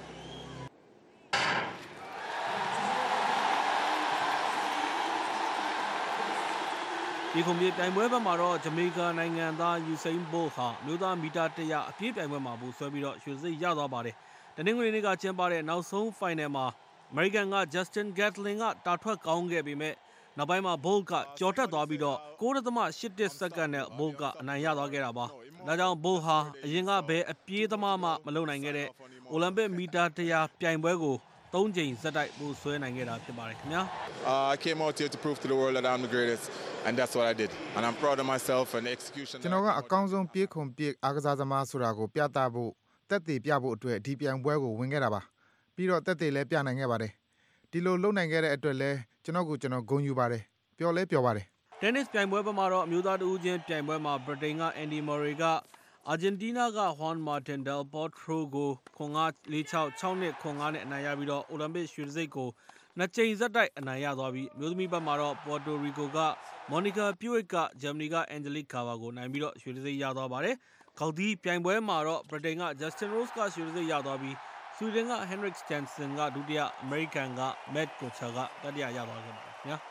ဒီကွန်ပျူတာပြိုင်ပွဲဘက်မှာတော့ဂျမေကာနိုင်ငံသား Usain Bolt ဟာမြို့သားမီတာ၁၀၀အပြေးပြိုင်ပွဲမှာဗိုလ်ဆွဲပြီးတော့ရွှေတံဆိပ်ရသွားပါတယ်။တနင်္ဂနွေနေ့ကကျင်းပတဲ့နောက်ဆုံးဖိုင်နယ်မှာ American က Justin Gatlin ကတာထွက်ကောင်းခဲ့ပေမဲ့နောက်ပိုင်းမှာ Bolt ကကြော်တက်သွားပြီးတော့၉.၈၁စက္ကန့်နဲ့ Bolt ကအနိုင်ရသွားခဲ့တာပါ။ဒါကြောင့် Bolt ဟာအရင်ကဘယ်အပြေးသမားမှမလုပ်နိုင်ခဲ့တဲ့ Olympic မီတာ၁၀၀ပြိုင်ပွဲကိုသုံးချိန်ဆက်တိုက်ဗိုလ်ဆွဲနိုင်ခဲ့တာဖြစ်ပါတယ်ခင်ဗျာ။ Uh, I came out here to prove to the world that I'm the greatest and that's what I did. And I'm proud of myself and the execution. ကျွန်တော်ကအကောင်းဆုံးပြေးခုန်ပစ်အားကစားသမားဆိုတာကိုပြသဖို့တက်တည်ပြဖို့အတွက်ဒီပြိုင်ပွဲကိုဝင်ခဲ့တာပါ။ပြီးတော့တက်တည်လည်းပြနိုင်ခဲ့ပါတယ်။ဒီလိုလုပ်နိုင်ခဲ့တဲ့အတွက်လည်းကျွန်တော်ကိုကျွန်တော်ဂုဏ်ယူပါတယ်။ပျော်လဲပျော်ပါတယ်။ Tennis ပြိုင်ပွဲဘက်မှာတော့အမျိုးသားတဦးချင်းပြိုင်ပွဲမှာ Britain က Andy Murray ကအာဂျင်တီးနားက Juan Martin Del Potro ကိုခွန်၅ ၄၆ ၆နှစ်ခွန်၅နဲ့အနိုင်ရပြီးတော့ Olympic ရွှေတံဆိပ်ကိုနှစ်ကြိမ်ဆက်တိုက်အနိုင်ရသွားပြီးအမျိုးသမီးဘက်မှာတော့ Puerto Rico က Monica Puig က Germany က Angelique Kerber ကိုနိုင်ပြီးတော့ရွှေတံဆိပ်ရသွားပါတယ်။ခေါက်သီးပြိုင်ပွဲမှာတော့ Britain က Justin Rose ကရွှေတံဆိပ်ရသွားပြီး Sweden က Henrik Stenson ကဒုတိယ American က Matt Kuchar ကတတိယရသွားခဲ့ပါတယ်ခင်ဗျာ။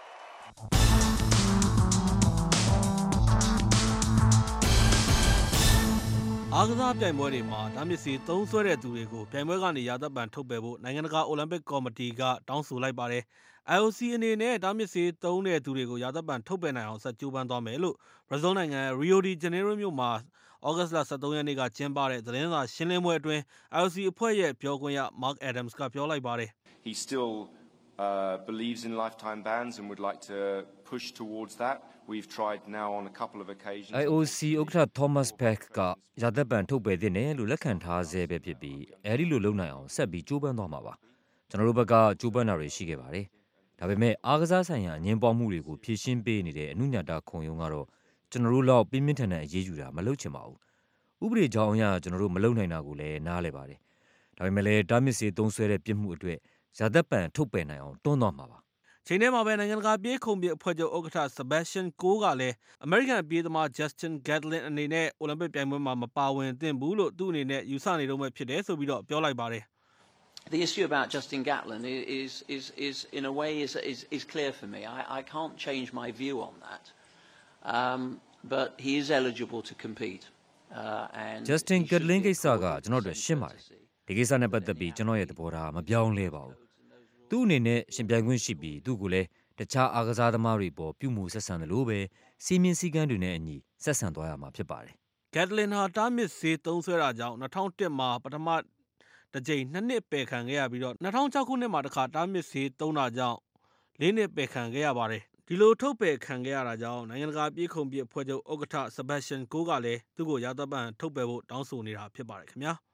အားကစားပြိုင်ပွဲတွေမှာဓာတ်မြစ်စီသုံးဆွဲတဲ့သူတွေကိုပြိုင်ပွဲကနေရာသက်ပံထုတ်ပယ်ဖို့နိုင်ငံတကာအိုလံပစ်ကော်မတီကတောင်းဆိုလိုက်ပါတယ်။ I O C အနေနဲ့ဓာတ်မြစ်စီသုံးတဲ့သူတွေကိုရာသက်ပံထုတ်ပယ်နိုင်အောင်ဆက်ကြိုးပမ်းသွားမယ်လို့ဘရာဇီးနိုင်ငံ Rio de Janeiro မြို့မှာဩဂတ်စ်လ၁၃ရက်နေ့ကကျင်းပတဲ့သတင်းစာရှင်းလင်းပွဲအတွင်း I O C အဖွဲ့ရဲ့ပြောခွင့်ရ Mark Adams ကပြောလိုက်ပါတယ်။ He still uh, believes in lifetime bans and would like to push towards that.We've tried now on a couple of occasions. I O C ဥက္ကဋ္ဌ Thomas Bach ကရာသက်ပံထုတ်ပယ်တဲ့နယ်လို့လက်ခံထားဆဲပဲဖြစ်ပြီးအဲဒီလိုလုပ်နိုင်အောင်ဆက်ပြီးကြိုးပမ်းသွားမှာပါ။ကျွန်တော်တို့ဘက်ကကြိုးပမ်းတာတွေရှိခဲ့ပါတယ်။ဒါပေမဲ့အားကစားဆိုင်ရာအငင်းပွားမှုတွေကိုဖြေရှင်းပေးနေတဲ့အမှုညတာခုံရုံးကတော့ကျွန်တော်တို့လောက်ပြင်းပြင်းထန်ထန်အရေးယူတာမလုပ်ချင်ပါဘူး။ဥပဒေကြောင်းအရကျွန်တော်တို့မလုပ်နိုင်တာကိုလည်းနားလည်ပါတယ်။ဒါပေမဲ့လည်းတားမြစ်စေသုံးဆွဲတဲ့ပြစ်မှုအတွက်ရာသက်ပံထုတ်ပယ်နိုင်အောင်တွန်းသွားမှာပါ။ချိန်ထဲမှာပဲနိုင်ငံတကာပြေးခုန်ပစ်အဖွဲ့ချုပ်ဥက္ကဋ္ဌ Sebastian Coe ကလည်း American ပြေးသမား Justin Gatlin အနေနဲ့ Olympic ပြိုင်ပွဲမှာမပါဝင်သင့်ဘူးလို့သူ့အနေနဲ့ယူဆနေတော့မှဖြစ်တယ်ဆိုပြီးတော့ပြောလိုက်ပါတယ်။ The issue about Justin Gatlin is is is in a way is is is clear for me. I I can't change my view on that. Um but he is eligible to compete. Uh and Justin Gatlin ကိစ္စကကျွန်တော်တို့ရှင်းပါတယ်။ဒီကိစ္စနဲ့ပတ်သက်ပြီးကျွန်တော်ရဲ့သဘောထားမပြောင်းလဲပါဘူး။သူ့အနေနဲ့ရှင်ပြိုင်ခွင့်ရှိပြီးသူ့ကိုလည်းတခြားအားကစားသမားတွေပေါ်ပြုမှုဆက်ဆံတယ်လို့ပဲစီမင်းစည်းကမ်းတွေနဲ့အညီဆက်ဆံသွားရမှာဖြစ်ပါတယ်။ Gatlin ဟာတားမြစ်ဆေးသုံးဆွဲတာကြောင့်၂၀၀၁မှာပထမတစ်ကြိမ်နှစ်နှစ်ပယ်ခံခဲ့ရပြီးတော့၂၀၀၆ခုနှစ်မှာတစ်ခါတားမြစ်ဆေးသုံးတာကြောင့်လေးနှစ်ပယ်ခံခဲ့ရပါတယ်။ဒီလိုထုတ်ပယ်ခံခဲ့ရတာကြောင့်နိုင်ငံတကာပြေးခုန်ပစ်အဖွဲ့ချုပ်ဥက္ကဋ္ဌ Sebastian Coe ကလည်းသူ့ကိုရာသက်ပံထုတ်ပယ်ဖို့တောင်းဆိုနေတာဖြစ်ပါတယ်ခင်ဗျာ။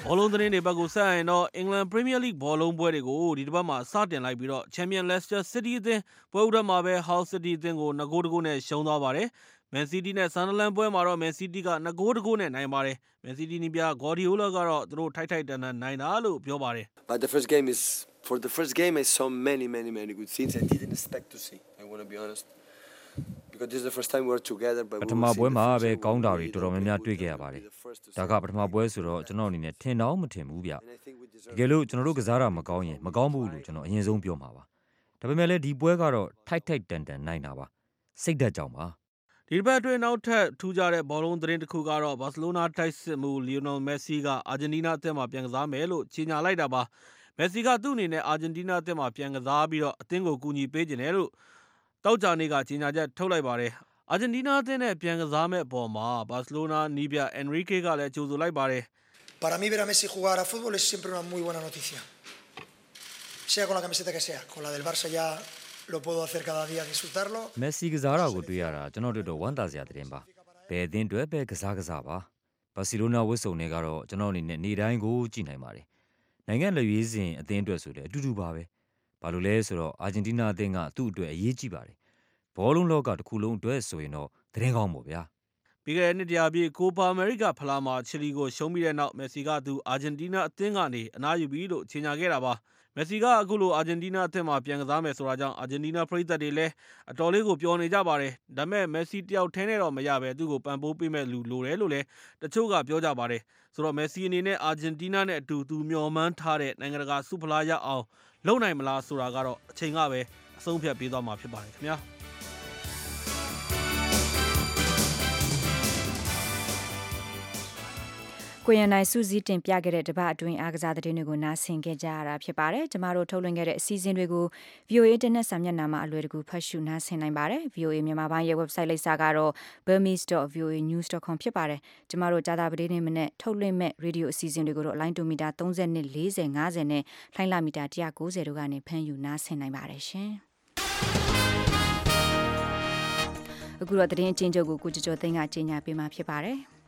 ဘောလုံးသတင်းတွေဘက်ကိုဆက်ရင်တော့ England Premier League ဘောလုံးပွဲတွေကိုဒီတစ်ပတ်မှာစတင်လိုက်ပြီးတော့ Champion Leicester City အသင်းပွဲဥဒမှာပဲ Hull City အသင်းကိုနှစ်ဂိုးတစ်ဂိုးနဲ့ရှုံးသွားပါတယ်။ Man City နဲ့ Sunderland ပွဲမှာတော့ Man City ကနှစ်ဂိုးတစ်ဂိုးနဲ့နိုင်ပါတယ်။ Man City နီးပြ Guardiola ကတော့သူတို့ထိုက်ထိုက်တန်တန်နိုင်တာလို့ပြောပါတယ်။ But the first game is for the first game I saw many many many good things I didn't expect to see. I want to be honest.Because this is the first time we're together but ပထမပွဲမှာပဲကောင်းတာတွေတော်တော်များများတွေ့ခဲ့ရပါတယ်။ဒါကပထမပွဲဆိုတော့ကျွန်တော်အနေနဲ့ထင်တော့မထင်ဘူးဗျ။တကယ်လို့ကျွန်တော်တို့ကစားတာမကောင်းရင်မကောင်းဘူးလို့ကျွန်တော်အရင်ဆုံးပြောမှာပါ။ဒါပေမဲ့လည်းဒီပွဲကတော့ထိုက်ထိုက်တန်တန်နိုင်တာပါ။စိတ်ဓာတ်ကြောင့်ပါ။ဒီဘက်အတွင်းနောက်ထပ်ထူးခြားတဲ့ဘောလုံးသတင်းတစ်ခုကတော့ Barcelona တိုက်စစ်မှု Lionel Messi ကအာဂျင်တီးနားအသင်းမှာပြန်ကစားမယ်လို့ကြေညာလိုက်တာပါ။ Messi ကသူ့အနေနဲ့အာဂျင်တီးနားအသင်းမှာပြန်ကစားပြီးတော့အသင်းကိုကူညီပေးခြင်းတယ်လို့တောက်ကြနေကကြေညာချက်ထုတ်လိုက်ပါတယ်။ အာဂျင်တီးနားအသင်းနဲ့ပြန်ကစားမဲ့အပေါ်မှာဘာစီလိုနာနီးပြ Enrique ကလည်းကြိုဆိုလိုက်ပါတယ်။ Para mí ver a Messi jugar a fútbol es siempre una muy buena noticia. Sea con la camiseta que sea, con la del Barça ya lo puedo hacer cada día disfrutarlo. Messi ကစားတာကိုတွေ့ရတာကျွန်တော်တို့တော့ဝမ်းသာစရာသတင်းပါ။ဘယ်အသင်းတွေပဲကစားကစားပါ။ဘာစီလိုနာဝစ်စုံတွေကတော့ကျွန်တော်အနေနဲ့နေတိုင်းကိုကြည့်နိုင်ပါတယ်။နိုင်ငံလက်ရွေးစင်အသင်းအတွက်ဆိုလည်းအတူတူပါပဲ။ဘာလို့လဲဆိုတော့အာဂျင်တီးနားအသင်းကသူ့အတွက်အရေးကြီးပါတယ်။ဘောလုံးလောကတစ်ခုလုံးအတွက်ဆိုရင်တော့သတင်းကောင်းပေါ့ဗျာ။ပြီးခဲ့တဲ့နှစ်တရာပြည့်ကိုပါအမေရိကဖလားမှာချီလီကိုရှုံးပြီးတဲ့နောက်မက်ဆီကသူအာဂျင်တီးနားအသင်းကနေအနားယူပြီးလို့ကြေညာခဲ့တာပါ။မက်ဆီကအခုလိုအာဂျင်တီးနားအသင်းမှာပြန်ကစားမယ်ဆိုတာကြောင့်အာဂျင်တီးနားပရိသတ်တွေလည်းအတော်လေးကိုပျော်နေကြပါတယ်။ဒါပေမဲ့မက်ဆီတယောက်ထဲနဲ့တော့မရပဲသူ့ကိုပံ့ပိုးပေးမဲ့လူလိုတယ်လို့လည်းတချို့ကပြောကြပါတယ်။ဆိုတော့မက်ဆီအနေနဲ့အာဂျင်တီးနားနဲ့အတူသူမျှော်မှန်းထားတဲ့နိုင်ငံတကာဆုဖလားရအောင်လုပ်နိုင်မလားဆိုတာကတော့အချိန်ကပဲအဆုံးဖြတ်ပေးသွားမှာဖြစ်ပါတယ်ခင်ဗျာ။ကိုရန်နိုင်စူးစီးတင်ပြခဲ့တဲ့တပတ်အတွင်းအားကစားသတင်းတွေကိုနားဆင်ခဲ့ကြရတာဖြစ်ပါတယ်။ကျမတို့ထုတ်လွှင့်ခဲ့တဲ့အစီအစဉ်တွေကို ဗီအိုအေ Internet စာမျက်နှာမှာအလွယ်တကူဖတ်ရှုနားဆင်နိုင်ပါတယ်။ ဗီအိုအေမြန်မာပိုင်းရဲ့ website လိပ်စာကတော့ burmese dot v o a news dot com ဖြစ်ပါတယ်။ကျမတို့ကြာသပတေးနေ့မနေ့ထုတ်လွှင့်မဲ့ရေဒီယိုအစီအစဉ်တွေကိုတော့လိုင်းတူမီတာသုံး၂ ၄၀ ၅၀နဲ့လှိုင်းလမီတာ၁၉၀တို့ကနေဖမ်းယူနားဆင်နိုင်ပါတယ်ရှင်။အခုတော့သတင်းအချင်းချုပ်ကိုကိုကျော်ကျော်သိန်းကကြေညာပေးမှာဖြစ်ပါတယ်။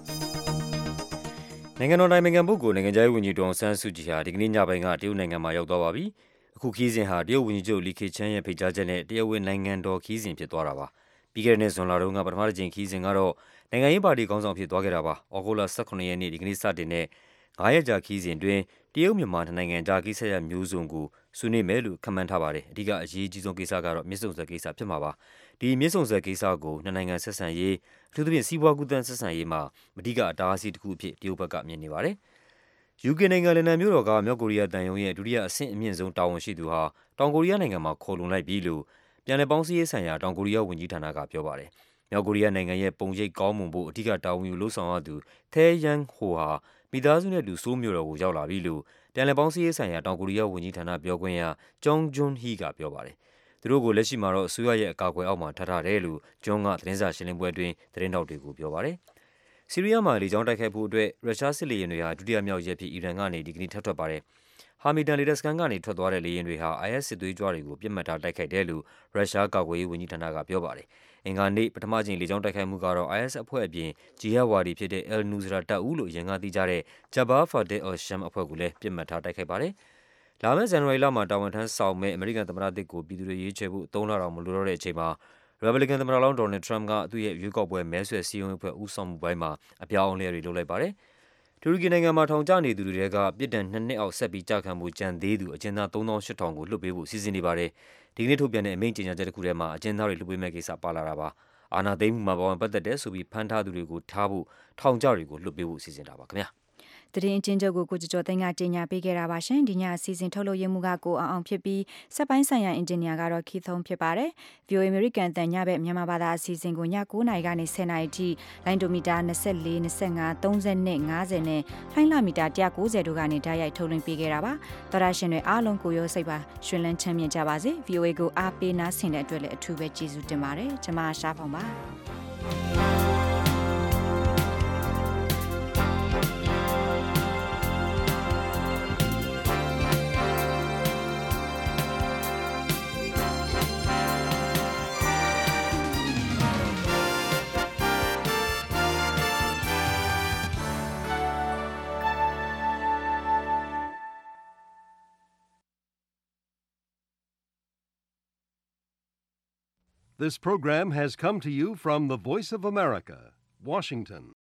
နိုင်ငံတော်တိုင်ပင်ခံပုဂ္ဂိုလ်နိုင်ငံခြားရေးဝန်ကြီးဒေါ်အောင်ဆန်းစုကြည်ဟာဒီကနေ့ညပိုင်းကတရုတ်နိုင်ငံမှာရောက်သွားပါပြီ။အခုခီးစဉ်ဟာတရုတ်ဝန်ကြီးချုပ်လီခေချန်းရဲ့ဖိတ်ကြားချက်နဲ့တရားဝင်နိုင်ငံတော်ခီးစဉ်ဖြစ်သွားတာပါ။ပြီးခဲ့တဲ့နှစ်ဇွန်လတုန်းကပထမတစ်ကြိမ်ခီးစဉ်ကတော့နိုင်ငံရေးပါတီခေါင်းဆောင်ဖြစ်သွားခဲ့တာပါ။ဩဂုတ်လ၁၇ရက်နေ့ဒီကနေ့စတင်တဲ့၅ရက်ကြာခီးစဉ်တွင်တရုတ်မြန်မာနိုင်ငံကြားကိစ္စရပ်မျိုးစုံကိုဆွေးနွေးမယ်လို့ခန့်မှန်းထားပါတယ်။အဓိကအရေးကြီးဆုံးကိစ္စကတော့မြစ်ဆုံဆည်ကိစ္စဖြစ်မှာပါ။ဒီမြစ်ဆုံဆည်ကိစ္စကိုနှစ်နိုင်ငံဆက်ဆံရေးအထူးသဖြင့်စီးပွားကူးသန်းဆက်ဆံရေးမှာအဓိကအတားအဆီးတစ်ခုအဖြစ်တရုတ်ဘက်ကမြင်နေပါတယ်။ ယူကေနိုင်ငံလန်ဒန်မြို့တော်ကမြောက်ကိုရီးယားတန်ယုံရဲ့ဒုတိယအဆင့်အမြင့်ဆုံးတာဝန်ရှိသူဟာတောင်ကိုရီးယားနိုင်ငံမှာခေါ်လုံလိုက်ပြီလို့ပြန်လည်ပေါင်းစည်းရေးဆိုင်ရာတောင်ကိုရီးယားဝန်ကြီးဌာနကပြောပါတယ်။မြောက်ကိုရီးယားနိုင်ငံရဲ့ပုံရိပ်ကောင်းမွန်ဖို့အဓိကတာဝန်ယူလှုပ်ဆောင်ရသူသဲယန်ဟိုဟာမိသားစုနဲ့လူဆိုးမြို့တော်ကိုရောက်လာပြီလို့ပြန်လည်ပေါင်းစည်းရေးဆိုင်ရာတောင်ကိုရီးယားဝန်ကြီးဌာနပြောခွင့်ရဂျုံဂျွန်းဟီကပြောပါတယ်။သူတို့ကိုလက်ရှိမှာတော့အစိုးရရဲ့အကာအကွယ်အောက်မှာထားထားတယ်လို့ဂျွန်းကသတင်းစာရှင်းလင်းပွဲအတွင်းသတင်းတောက်တွေကိုပြောပါတယ်။ဆီးရီးယားမှာလေကြောင်းတိုက်ခိုက်ဖို့အတွက်ရုရှားစစ်လေယာဉ်တွေဟာဒုတိယမြောက်ရက်ဖြစ်အီရန်ကနေဒီကနေ့ထပ်ထွက်ပါတယ်။ဟာမီဒန်လေတပ်စခန်းကနေထွက်သွားတဲ့လေယာဉ်တွေဟာ အိုင်အက်စ် စစ်သွေးကြွတွေကိုပြစ်မှတ်ထားတိုက်ခိုက်တယ်လို့ရုရှားကာကွယ်ရေးဝန်ကြီးဌာနကပြောပါတယ်။အင်္ဂါနေ့ပထမကြိမ်လေကြောင်းတိုက်ခိုက်မှုကတော့ အိုင်အက်စ် အဖွဲ့အပြင်ဂျီဟတ်ဝါဒီဖြစ်တဲ့ El Nusra တပ်ဦးလို့အရင်ကသိကြတဲ့ Jabhat Fateh al-Sham အဖွဲ့ကိုလည်းပြစ်မှတ်ထားတိုက်ခိုက်ပါတယ်။လာမယ့်ဇန်နဝါရီလမှာတာဝန်ထမ်းဆောင်မဲ့အမေရိကန်သမ္မတသစ်ကိုပြည်သူတွေရွေးချယ်ဖို့သုံးလတောင်မလိုတော့တဲ့အချိန်မှာရီပတ်ဘလီကန်သမ္မတလောင်းဒေါ်နယ်ထရမ့်ကသူ့ရဲ့ရွေးကောက်ပွဲမဲဆွယ်စည်းရုံးရေးအဖွဲ့ဦးဆောင်မှုပိုင်းမှာအပြောင်းအလဲတွေလုပ်လိုက်ပါတယ်။တူရကီနိုင်ငံမှာထောင်ကျနေသူတွေကပြစ်ဒဏ်နှစ်နှစ်အောက်ဆက်ပြီးကြာခံမှုကြံသေးသူအကျဉ်းသားသုံးသောင်းရှစ်ထောင်ကိုလွှတ်ပေးဖို့စီစဉ်နေပါတယ်။ဒီကနေ့ထုတ်ပြန်တဲ့အမိန့်ကြေညာချက်တစ်ခုထဲမှာအကျဉ်းသားတွေလွှတ်ပေးမဲ့ကိစ္စပါလာတာပါ။အာဏာသိမ်းမှုမှာပါဝင်ပတ်သက်တဲ့ဆိုပြီးဖမ်းထားသူတွေကိုထားဖို့ထောင်ကျတွေကိုလွှတ်ပေးဖို့စီစဉ်တာပါခင်ဗျာ။သတင်းအချင်းချုပ်ကိုကိုကျော်ကျော်သိန်းကကြေညာပေးခဲ့တာပါရှင်ဒီညအစီအစဉ်ထုတ်လုပ်ရမှုကကိုအောင်အောင်ဖြစ်ပြီးစက်ပိုင်းဆိုင်ရာအင်ဂျင်နီယာကတော့ခီသုံးဖြစ်ပါတယ် ဗီအိုအေ American တန်ညဘက်မြန်မာဘာသာအစီအစဉ်ကိုည၉နာရီကနေ၁၀နာရီထိလိုင်းဒိုမီတာ၂၄ ၂၅ ၃၂ ၅၀နဲ့ဖိုင်းလာမီတာ၁၉၀တို့ကနေဓာတ်ရိုက်ထုတ်လွှင့်ပေးခဲ့တာပါသောရရှင်တွေအားလုံးကိုရောစိတ်ပါရှင်လန်းချမ်းမြေ့ကြပါစေ ဗီအိုအေ ကိုအားပေးနားဆင်တဲ့အတွက်လည်းအထူးပဲကျေးဇူးတင်ပါတယ်ကျွန်မရှားဖောင်ပါ This program has come to you from the Voice of America, Washington.